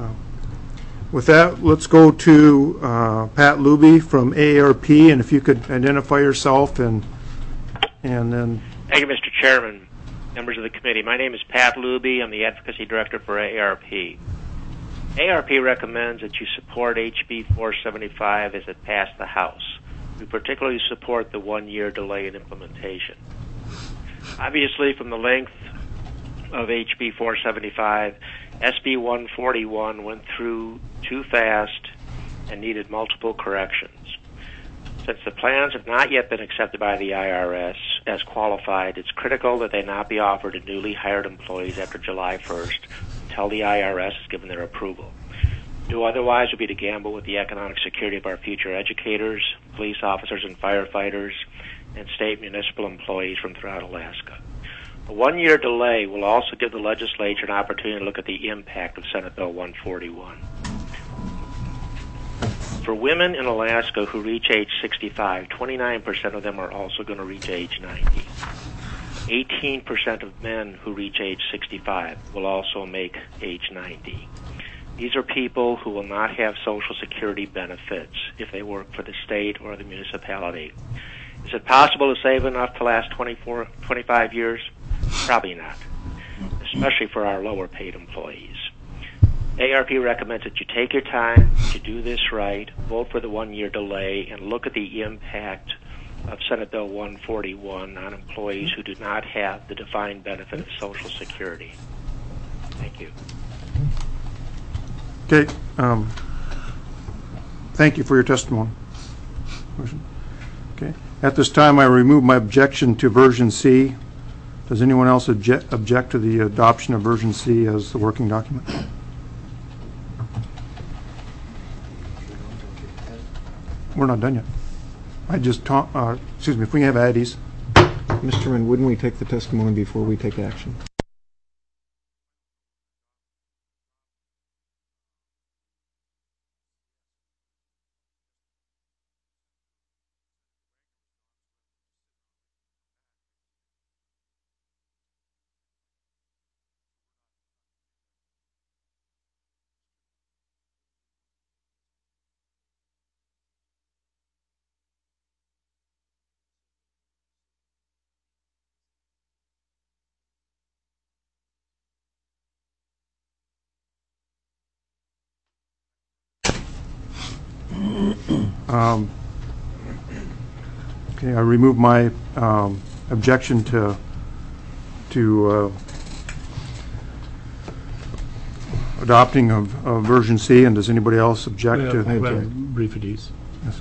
Speaker 1: With that, let's go to Pat Luby from AARP, and if you could identify yourself and then.
Speaker 10: Thank you, Mr. Chairman, members of the committee. My name is Pat Luby. I'm the Advocacy Director for AARP. AARP recommends that you support HB 475 as it passed the House. We particularly support the one-year delay in implementation. Obviously, from the length of HB 475, SB 141 went through too fast and needed multiple corrections. Since the plans have not yet been accepted by the IRS as qualified, it's critical that they not be offered to newly hired employees after July 1st until the IRS has given their approval. To do otherwise would be to gamble with the economic security of our future educators, police officers and firefighters, and state municipal employees from throughout Alaska. A one-year delay will also give the legislature an opportunity to look at the impact of Senate Bill 141. For women in Alaska who reach age 65, 29% of them are also going to reach age 90. 18% of men who reach age 65 will also make age 90. These are people who will not have Social Security benefits if they work for the state or the municipality. Is it possible to save enough to last 25 years? Probably not, especially for our lower paid employees. AARP recommends that you take your time to do this right, vote for the one-year delay, and look at the impact of Senate Bill 141 on employees who do not have the defined benefit of Social Security. Thank you.
Speaker 1: Okay. Thank you for your testimony. Okay. At this time, I remove my objection to version C. Does anyone else object to the adoption of version C as the working document? We're not done yet. I just excuse me, if we can have Addies.
Speaker 4: Mr. Chairman, wouldn't we take the testimony before we take action?
Speaker 1: Okay, I remove my objection to adopting of version C, and does anybody else object to?
Speaker 11: Brief at ease.
Speaker 1: Yes.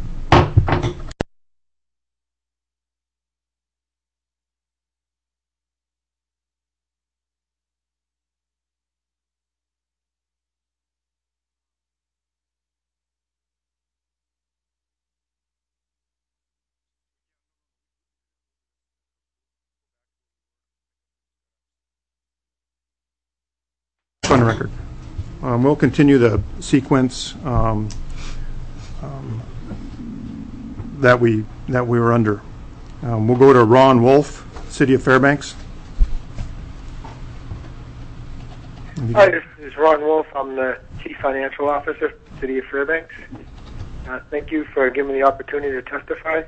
Speaker 1: On the record. We'll continue the sequence that we were under. We'll go to Ron Wolf, City of Fairbanks.
Speaker 12: Hi, this is Ron Wolf. I'm the Chief Financial Officer, City of Fairbanks. Thank you for giving me the opportunity to testify.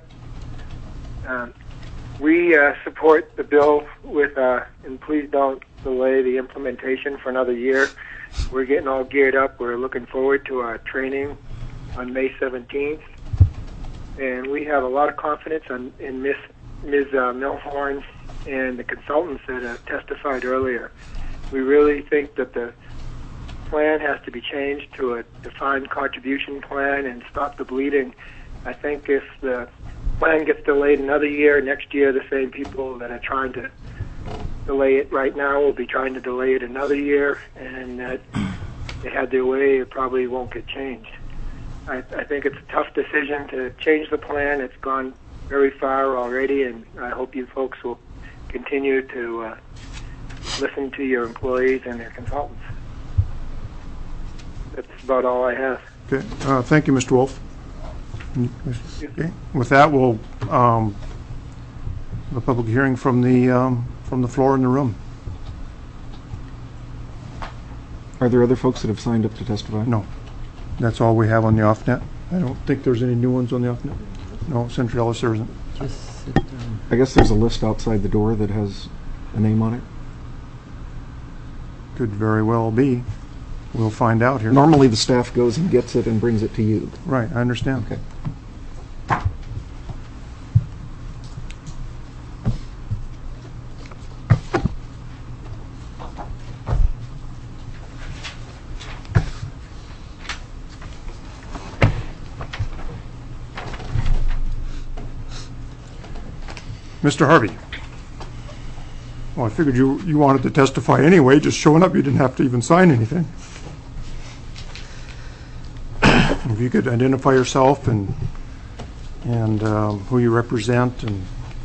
Speaker 12: We support the bill with, and please don't delay the implementation for another year. We're getting all geared up. We're looking forward to our training on May 17th. And we have a lot of confidence in Ms. Milhorn and the consultants that testified earlier. We really think that the plan has to be changed to a defined contribution plan and stop the bleeding. I think if the plan gets delayed another year, next year the same people that are trying to delay it right now will be trying to delay it another year, and that they had their way, it probably won't get changed. I think it's a tough decision to change the plan. It's gone very far already, and I hope you folks will continue to listen to your employees and their consultants. That's about all I have.
Speaker 1: Okay. Thank you, Mr. Wolf. Okay. With that, we'll have a public hearing from the floor in the room.
Speaker 4: Are there other folks that have signed up to testify?
Speaker 1: No. That's all we have on the off-net. I don't think there's any new ones on the off-net. No, Centralis there isn't.
Speaker 4: I guess there's a list outside the door that has a name on it.
Speaker 1: Could very well be. We'll find out here.
Speaker 4: Normally the staff goes and gets it and brings it to you.
Speaker 1: Right, I understand.
Speaker 4: Okay.
Speaker 1: Mr. Harvey. Well, I figured you wanted to testify anyway. Just showing up, you didn't have to even sign anything. If you could identify yourself and who you represent. And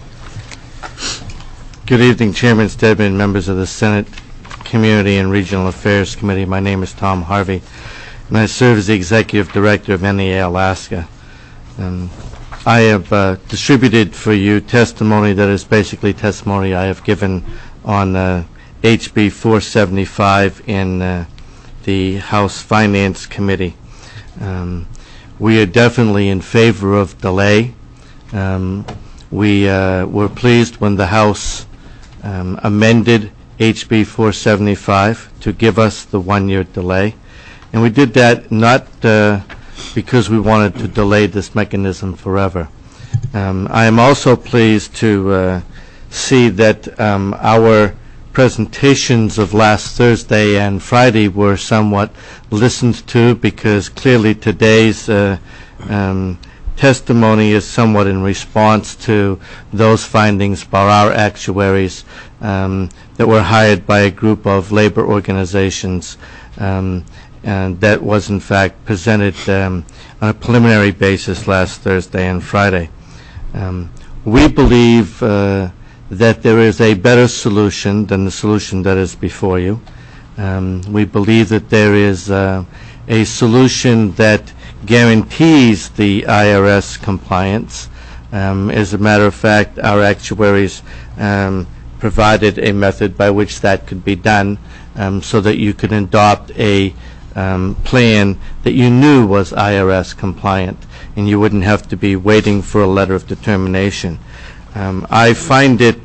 Speaker 13: good evening, Chairman Stedman, members of the Senate Community and Regional Affairs Committee. My name is Tom Harvey, and I serve as the Executive Director of NEA Alaska. I have distributed for you testimony that is basically testimony I have given on HB 475 in the House Finance Committee. We are definitely in favor of delay. We were pleased when the House amended HB 475 to give us the one-year delay. And we did that not because we wanted to delay this mechanism forever. I am also pleased to see that our presentations of last Thursday and Friday were somewhat listened to, because clearly today's testimony is somewhat in response to those findings by our actuaries that were hired by a group of labor organizations, and that was in fact presented on a preliminary basis last Thursday and Friday. We believe that there is a better solution than the solution that is before you. We believe that there is a solution that guarantees the IRS compliance. As a matter of fact, our actuaries provided a method by which that could be done, so that you could adopt a plan that you knew was IRS compliant, and you wouldn't have to be waiting for a letter of determination. I find it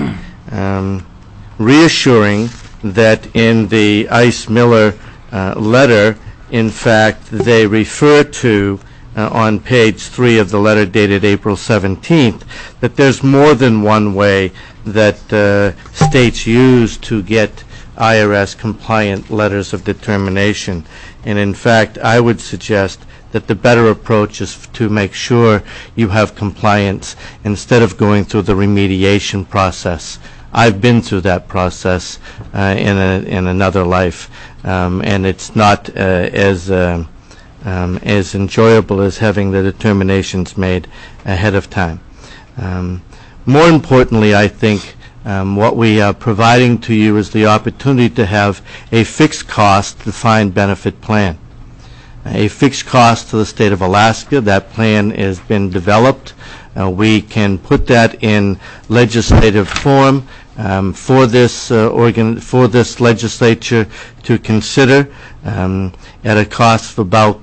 Speaker 13: reassuring that in the Ice Miller letter, in fact, they refer to on page 3 of the letter dated April 17th, that there's more than one way that states use to get IRS compliant letters of determination. And in fact, I would suggest that the better approach is to make sure you have compliance instead of going through the remediation process. I've been through that process in another life, and it's not as enjoyable as having the determinations made ahead of time. More importantly, I think what we are providing to you is the opportunity to have a fixed cost defined benefit plan. A fixed cost to the state of Alaska. That plan has been developed. We can put that in legislative form for this legislature to consider at a cost of about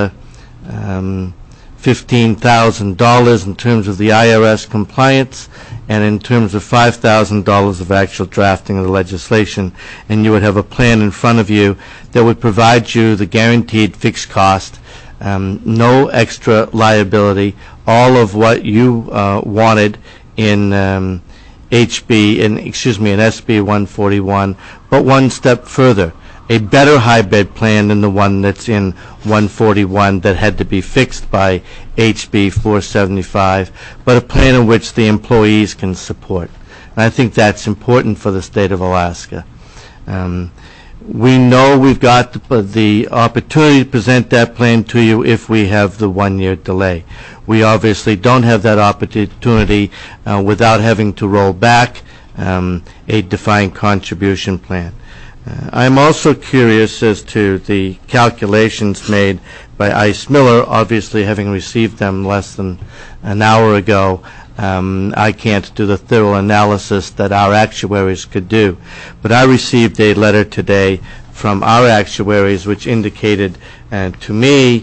Speaker 13: $15,000 in terms of the IRS compliance, and in terms of $5,000 of actual drafting of the legislation. And you would have a plan in front of you that would provide you the guaranteed fixed cost, no extra liability, all of what you wanted in SB 141, but one step further. A better hybrid plan than the one that's in 141 that had to be fixed by HB 475, but a plan in which the employees can support. And I think that's important for the state of Alaska. We know we've got the opportunity to present that plan to you if we have the 1-year delay. We obviously don't have that opportunity without having to roll back a defined contribution plan. I'm also curious as to the calculations made by Ice Miller, obviously having received them less than an hour ago. I can't do the thorough analysis that our actuaries could do. But I received a letter today from our actuaries which indicated to me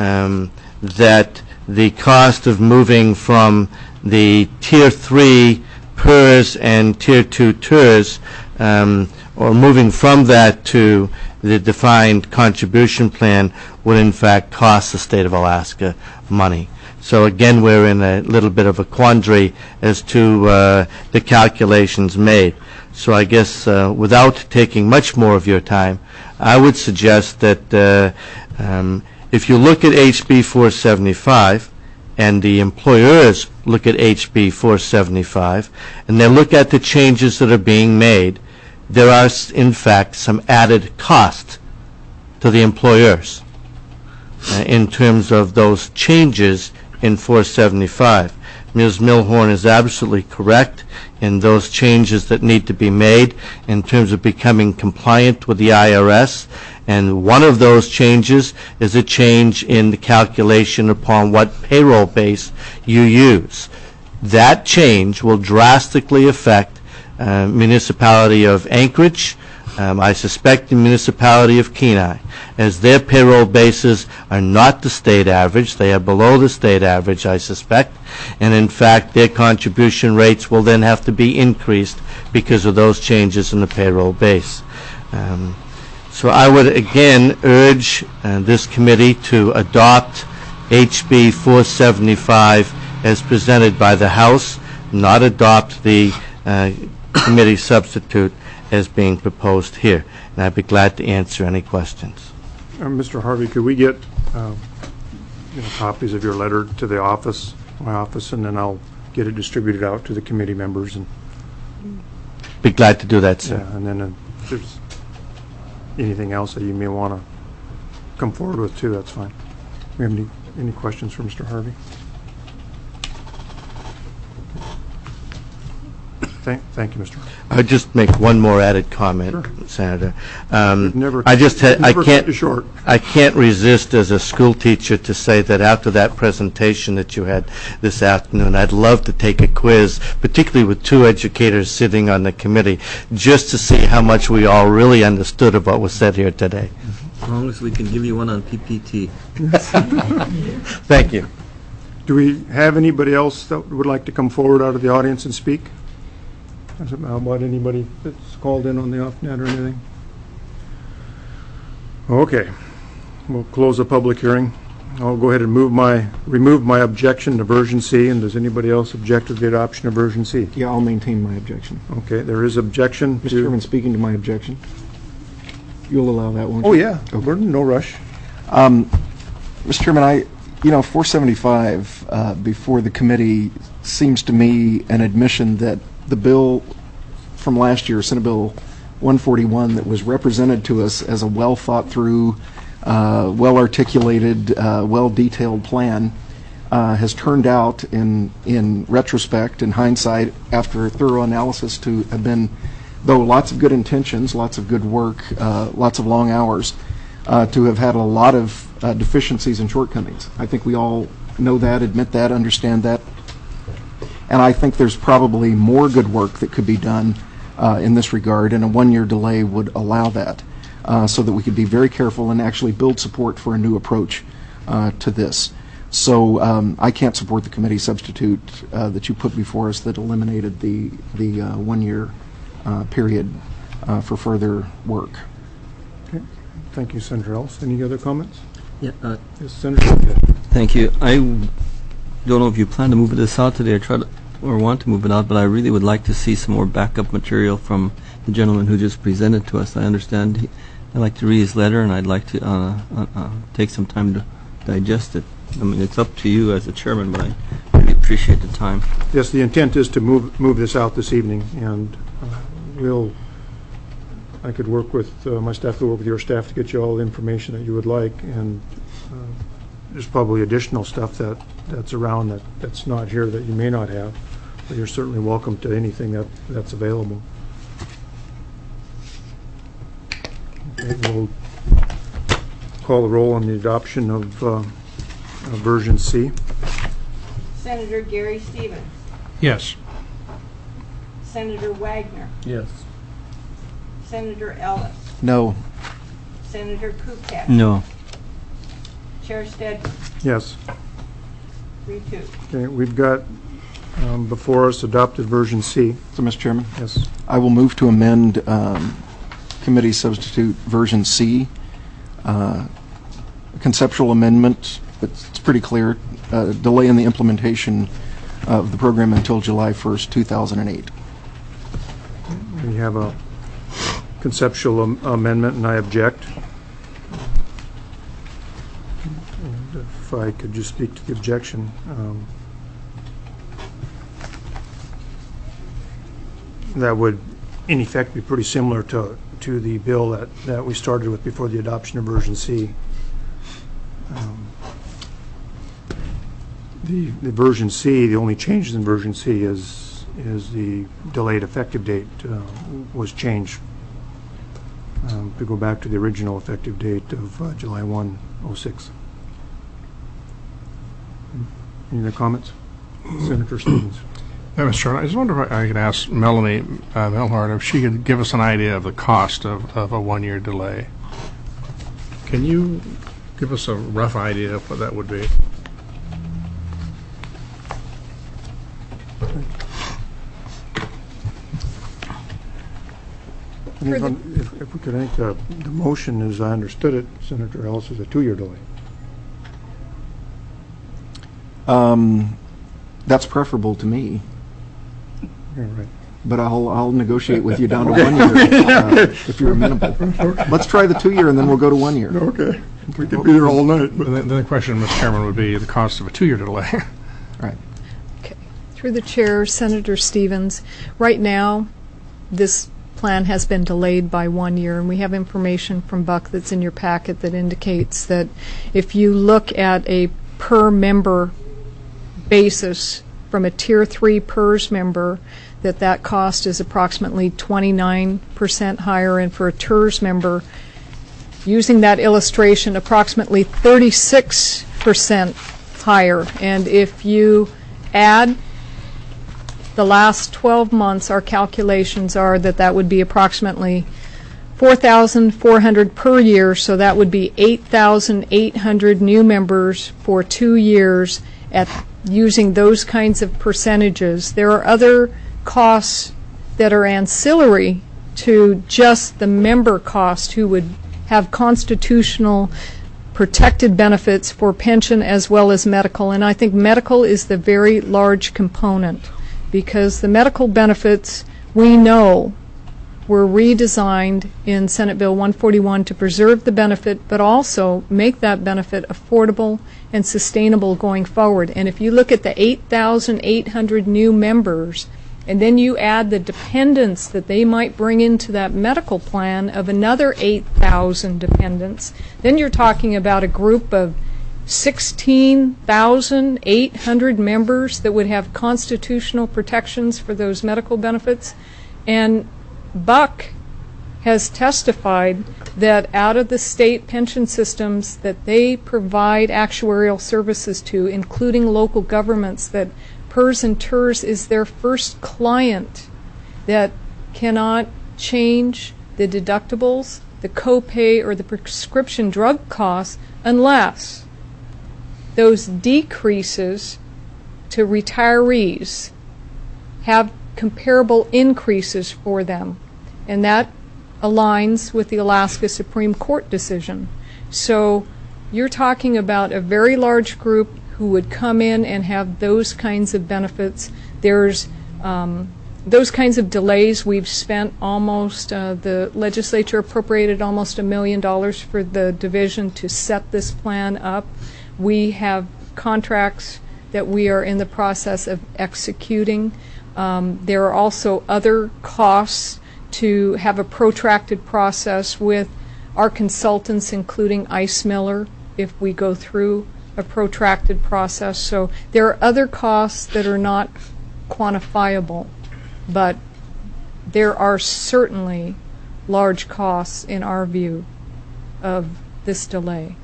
Speaker 13: that the cost of moving from the Tier 3 PERS and Tier 2 TERS, or moving from that to the defined contribution plan, would in fact cost the state of Alaska money. So again, we're in a little bit of a quandary as to the calculations made. So I guess without taking much more of your time, I would suggest that if you look at HB 475 and the employers look at HB 475 and they look at the changes that are being made, there are in fact some added cost to the employers in terms of those changes in 475. Ms. Milhorn is absolutely correct in those changes that need to be made in terms of becoming compliant with the IRS, and one of those changes is a change in the calculation upon what payroll base you use. That change will drastically affect municipality of Anchorage, I suspect the municipality of Kenai, as their payroll bases are not the state average. They are below the state average, I suspect, and in fact their contribution rates will then have to be increased because of those changes in the payroll base. So I would again urge this committee to adopt HB 475 as presented by the House, not adopt the committee substitute as being proposed here. And I'd be glad to answer any questions.
Speaker 1: Mr. Harvey, could we get copies of your letter to the office, my office, and then I'll get it distributed out to the committee members. And
Speaker 13: be glad to do that, sir.
Speaker 1: Yeah, and then if there's anything else that you may want to come forward with too, that's fine. We have any questions for Mr. Harvey? Thank you, Mr.
Speaker 13: I'll just make one more added comment, sure. Senator. I can't resist as a school teacher to say that after that presentation that you had this afternoon, I'd love to take a quiz, particularly with two educators sitting on the committee, just to see how much we all really understood of what was said here today.
Speaker 11: As long as we can give you one on PPT.
Speaker 13: Thank you.
Speaker 1: Do we have anybody else that would like to come forward out of the audience and speak? How about anybody that's called in on the off-net or anything? Okay. We'll close the public hearing I'll go ahead and remove my objection to version C, and does anybody else object to the adoption of version C?
Speaker 4: Yeah, I'll maintain my objection.
Speaker 1: Okay, there is objection to...
Speaker 4: Mr. Chairman, speaking to my objection, you'll allow that one?
Speaker 1: Oh, yeah, we're in no rush.
Speaker 4: Mr. Chairman, 475 before the committee seems to me an admission that the bill from last year, Senate Bill 141, that was represented to us as a well-thought-through, well-articulated, well-detailed plan, has turned out in retrospect, in hindsight, after thorough analysis, to have been, though lots of good intentions, lots of good work, lots of long hours, to have had a lot of deficiencies and shortcomings. I think we all know that, admit that, understand that. And I think there's probably more good work that could be done in this regard, and a one-year delay would allow that, so that we could be very careful and actually build support for a new approach to this. So I can't support the committee substitute that you put before us that eliminated the one-year period for further work.
Speaker 1: Okay. Thank you, Senator Ellis. Any other comments?
Speaker 11: Yeah.
Speaker 1: Yes, Senator.
Speaker 11: Thank you. I don't know if you plan to move this out today or want to move it out, but I really would like to see some more backup material from the gentleman who just presented to us. I understand I'd like to read his letter, and I'd like to take some time to digest it. I mean, it's up to you as a chairman, but I really appreciate the time.
Speaker 1: Yes, the intent is to move this out this evening, and I could work with my staff, to work with your staff to get you all the information that you would like, and there's probably additional stuff that's around that's not here that you may not have, but you're certainly welcome to anything that's available. Okay, we'll call the roll on the adoption of version C.
Speaker 14: Senator Gary Stevens.
Speaker 3: Yes.
Speaker 14: Senator Wagner.
Speaker 11: Yes.
Speaker 14: Senator Ellis.
Speaker 4: No.
Speaker 14: Senator Kukat.
Speaker 11: No.
Speaker 14: Chair Stedman.
Speaker 1: Yes.
Speaker 14: 3-2.
Speaker 1: Okay, we've got before us adopted version C.
Speaker 4: So, Mr. Chairman?
Speaker 1: Yes.
Speaker 4: I will move to amend committee substitute version C. Conceptual amendment, it's pretty clear, delay in the implementation of the program until July 1st, 2008.
Speaker 1: We have a conceptual amendment, and I object. And if I could just speak to the objection. That would, in effect, be pretty similar to the bill that we started with before the adoption of version C. The version C, the only changes in version C is the delayed effective date was changed to go back to the original effective date of July 1, 2006. Any other comments? Senator Stevens.
Speaker 3: Mr. Chairman, I just wonder if I could ask Melanie Melhart if she could give us an idea of the cost of a one-year delay. Can you give us a rough idea of what that would be?
Speaker 1: If we could make the motion, as I understood it, Senator Ellis, is a 2-year delay.
Speaker 4: That's preferable to me.
Speaker 1: Yeah, right.
Speaker 4: But I'll negotiate with you down to 1 year if you're amenable. Let's try the 2-year, and then we'll go to 1 year.
Speaker 1: Okay. We could be there all night.
Speaker 3: Then the question, Mr. Chairman, would be the cost of a 2-year delay.
Speaker 4: Right.
Speaker 2: Okay. Through the chair, Senator Stevens, right now, this plan has been delayed by 1 year, and we have information from Buck that's in your packet that indicates that if you look at a per member basis from a Tier 3 PERS member, that cost is approximately 29% higher, and for a TERS member, using that illustration, approximately 36% higher. And if you add the last 12 months, our calculations are that would be approximately $4,400 per year, so that would be 8,800 new members for 2 years at using those kinds of percentages. There are other costs that are ancillary to just the member cost who would have constitutional protected benefits for pension as well as medical. And I think medical is the very large component, because the medical benefits, we know, were redesigned in Senate Bill 141 to preserve the benefit, but also make that benefit affordable and sustainable going forward. And if you look at the 8,800 new members, and then you add the dependents that they might bring into that medical plan of another 8,000 dependents, then you're talking about a group of 16,800 members that would have constitutional protections for those medical benefits. And Buck has testified that out of the state pension systems that they provide actuarial services to, including local governments, that PERS and TERS is their first client that cannot change the deductibles, the copay, or the prescription drug costs unless those decreases to retirees have comparable increases for them. And that aligns with the Alaska Supreme Court decision. So you're talking about a very large group who would come in and have those kinds of benefits. There's those kinds of delays. We've spent almost, the legislature appropriated almost $1 million for the division to set this plan up. We have contracts that we are in the process of executing. There are also other costs to have a protracted process with our consultants, including Ice Miller, if we go through a protracted process. So there are other costs that are not quantifiable, but there are certainly large costs in our view of this delay.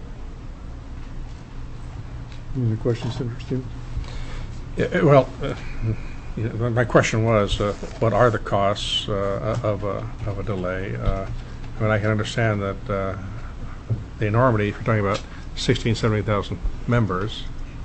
Speaker 3: Any other questions, Senator Stevens? Yeah, well, my question was, what are the costs of a delay? I mean, I can understand that the enormity, if you're talking about 16,000, 17,000 members.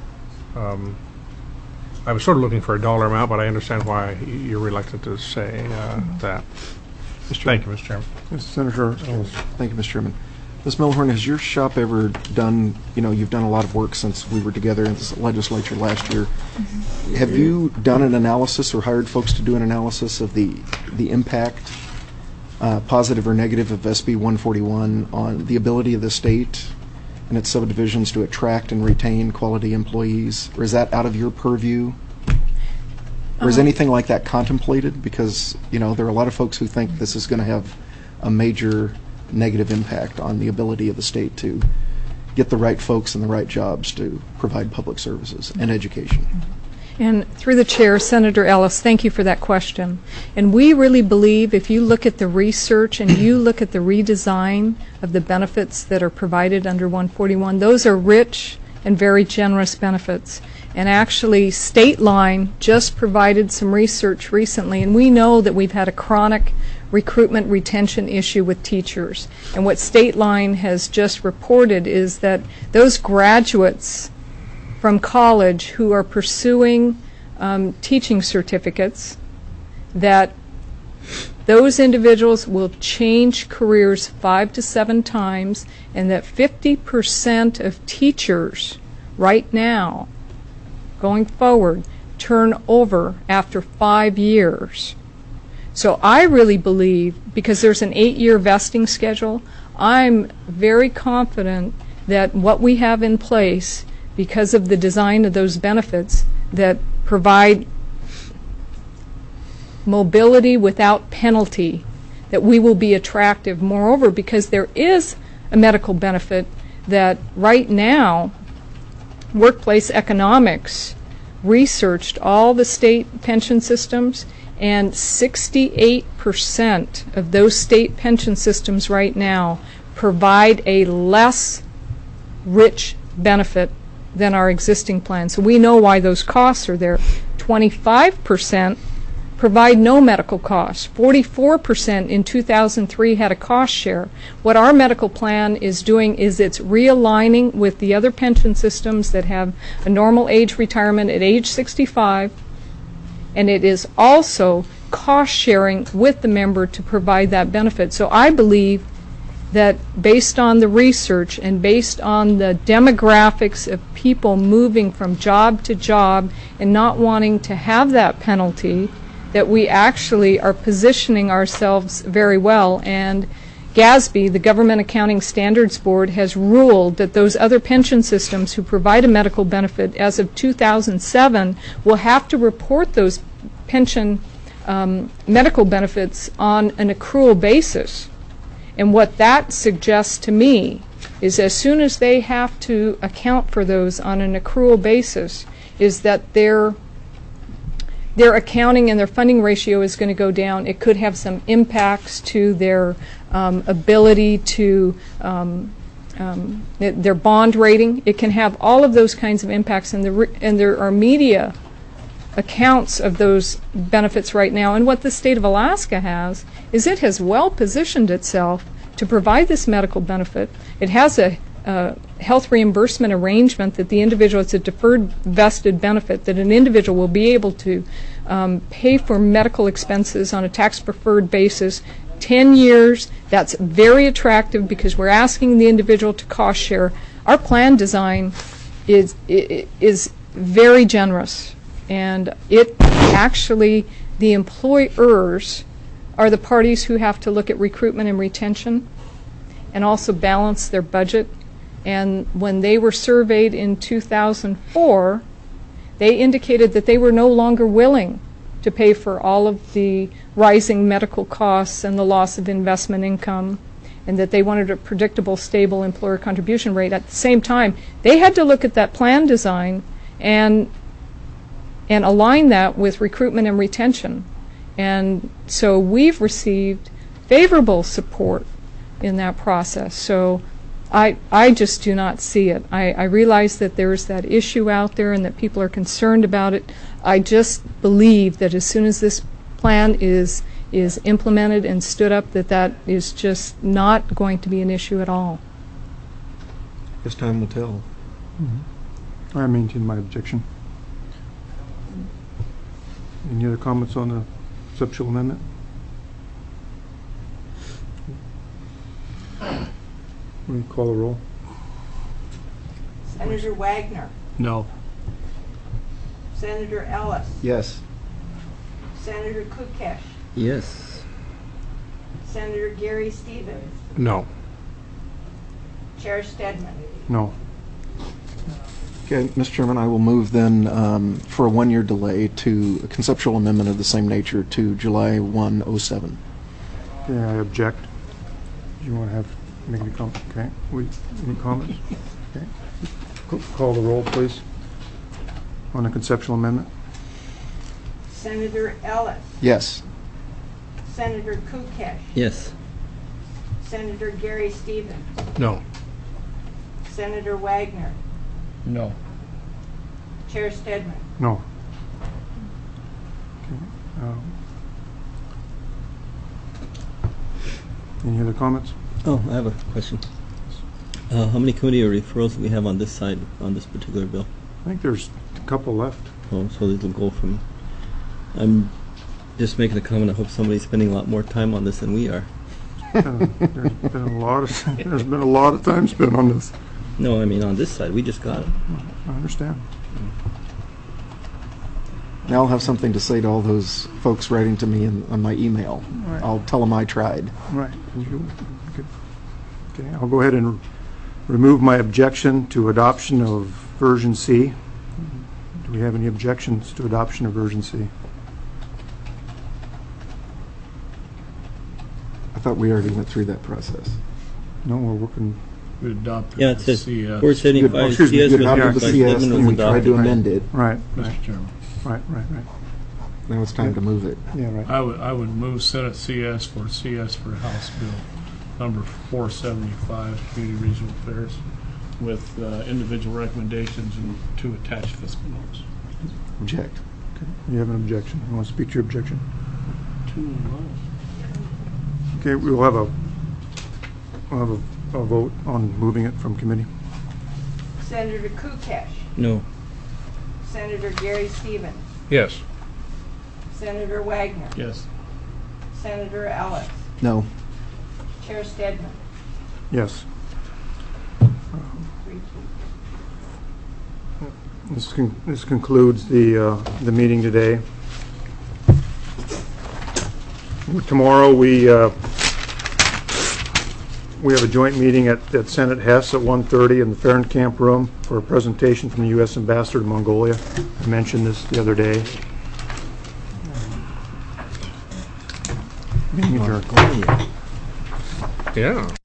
Speaker 3: I was sort of looking for a dollar amount, but I understand why you're reluctant to say that. Thank you, Mr. Chairman.
Speaker 1: Senator Ellis.
Speaker 4: Thank you, Mr. Chairman. Ms. Milhorn, has your shop ever done, you've done a lot of work since we were together in the legislature last year. Mm-hmm. Have you done an analysis or hired folks to do an analysis of the impact, positive or negative, of SB 141 on the ability of the state and its subdivisions to attract and retain quality employees? Or is that out of your purview? Or is anything like that contemplated? Because, there are a lot of folks who think this is going to have a major negative impact on the ability of the state to get the right folks in the right jobs to provide public services and education.
Speaker 2: And through the chair, Senator Ellis, thank you for that question. And we really believe, if you look at the research and you look at the redesign of the benefits that are provided under 141, those are rich and very generous benefits. And actually, State Line just provided some research recently, and we know that we've had a chronic recruitment retention issue with teachers. And what State Line has just reported is that those graduates from college who are pursuing teaching certificates, that those individuals will change careers 5 to 7 times, and that 50% of teachers right now, going forward, turn over after 5 years. So I really believe, because there's an 8-year vesting schedule, I'm very confident that what we have in place, because of the design of those benefits that provide mobility without penalty, that we will be attractive. Moreover, because there is a medical benefit that right now, Workplace Economics researched all the state pension systems, and 68% of those state pension systems right now provide a less rich benefit than our existing plans. So we know why those costs are there. 25% provide no medical costs. 44% in 2003 had a cost share. What our medical plan is doing is it's realigning with the other pension systems that have a normal age retirement at age 65, and it is also cost sharing with the member to provide that benefit. So I believe that based on the research and based on the demographics of people moving from job to job and not wanting to have that penalty, that we actually are positioning ourselves very well. And GASB, the Government Accounting Standards Board, has ruled that those other pension systems who provide a medical benefit as of 2007 will have to report those pension medical benefits on an accrual basis. And what that suggests to me is as soon as they have to account for those on an accrual basis, is that their accounting and their funding ratio is going to go down. It could have some impacts to their ability to their bond rating. It can have all of those kinds of impacts, and there are media accounts of those benefits right now. And what the state of Alaska has is it has well positioned itself to provide this medical benefit. It has a health reimbursement arrangement that the individual, it's a deferred vested benefit, that an individual will be able to pay for medical expenses on a tax preferred basis 10 years. That's very attractive because we're asking the individual to cost share. Our plan design is very generous, and it actually, the employers are the parties who have to look at recruitment and retention and also balance their budget. And when they were surveyed in 2004, they indicated that they were no longer willing to pay for all of the rising medical costs and the loss of investment income, and that they wanted a predictable, stable employer contribution rate. At the same time, they had to look at that plan design and align that with recruitment and retention. And so we've received favorable support in that process. So I just do not see it. I realize that there is that issue out there and that people are concerned about it. I just believe that as soon as this plan is implemented and stood up, that is just not going to be an issue at all.
Speaker 4: As time will tell.
Speaker 1: Mm-hmm. I maintain my objection. Any other comments on the conceptual amendment? Will you call the roll?
Speaker 14: Senator Wagner.
Speaker 3: No.
Speaker 14: Senator Ellis.
Speaker 4: Yes.
Speaker 14: Senator Kukesh.
Speaker 11: Yes.
Speaker 14: Senator Gary Stevens.
Speaker 3: No.
Speaker 14: Chair Stedman.
Speaker 1: No.
Speaker 4: Okay, Mr. Chairman, I will move then for a one-year delay to a conceptual amendment of the same nature to July 1, 07.
Speaker 1: Okay, I object. Do you want to make any comments? Okay. Any comments? Okay. Call the roll, please, on the conceptual amendment.
Speaker 14: Senator Ellis.
Speaker 4: Yes.
Speaker 14: Senator Kukesh.
Speaker 11: Yes.
Speaker 14: Senator Gary Stevens.
Speaker 3: No.
Speaker 14: Senator Wagner.
Speaker 3: No.
Speaker 14: Chair Stedman.
Speaker 1: No. Okay. Any other comments?
Speaker 11: Oh, I have a question. How many committee referrals do we have on this side, on this particular bill?
Speaker 1: I think there's a couple left.
Speaker 11: Oh, so these will go from... I'm just making a comment. I hope somebody's spending a lot more time on this than we are.
Speaker 1: There's been a lot of time spent on this.
Speaker 11: No, I mean on this side. We just got it.
Speaker 1: I understand.
Speaker 4: Now I'll have something to say to all those folks writing to me on my email.
Speaker 1: Right.
Speaker 4: I'll tell them I tried.
Speaker 1: Right. Okay, I'll go ahead and remove my objection to adoption of version C. Do we have any objections to adoption of version C?
Speaker 4: I thought we already went through that process.
Speaker 1: No, we're working.
Speaker 15: We adopted
Speaker 11: Yeah, it says
Speaker 15: CS.
Speaker 11: 475
Speaker 1: excuse me,
Speaker 11: CS
Speaker 1: good.
Speaker 11: was
Speaker 1: Yeah,
Speaker 11: approved by
Speaker 4: CS,
Speaker 11: Stedman,
Speaker 4: and
Speaker 11: was
Speaker 4: we tried
Speaker 11: adopted.
Speaker 4: to amend it.
Speaker 1: Right.
Speaker 15: Mr. Chairman.
Speaker 1: Right.
Speaker 4: Now it's time to move it.
Speaker 1: Yeah, right.
Speaker 15: I would move Senate CS for House Bill number 475, Community Regional Affairs, with individual recommendations and 2 attached fiscal notes.
Speaker 4: Object.
Speaker 1: Okay. You have an objection. You want to speak to your objection?
Speaker 15: 2 and 1.
Speaker 1: Okay, we'll have a vote on moving it from committee.
Speaker 14: Senator Kukesh.
Speaker 11: No.
Speaker 14: Senator Gary Stevens.
Speaker 3: Yes.
Speaker 14: Senator Wagner.
Speaker 15: Yes.
Speaker 14: Senator Ellis.
Speaker 4: No.
Speaker 14: Chair Stedman.
Speaker 1: Yes. This concludes the meeting today. Tomorrow we have a joint meeting at Senate Hess at 1:30 in the Fahrenkamp room for a presentation from the U.S. Ambassador to Mongolia. I mentioned this the other day. Meeting adjourned.
Speaker 3: Yeah.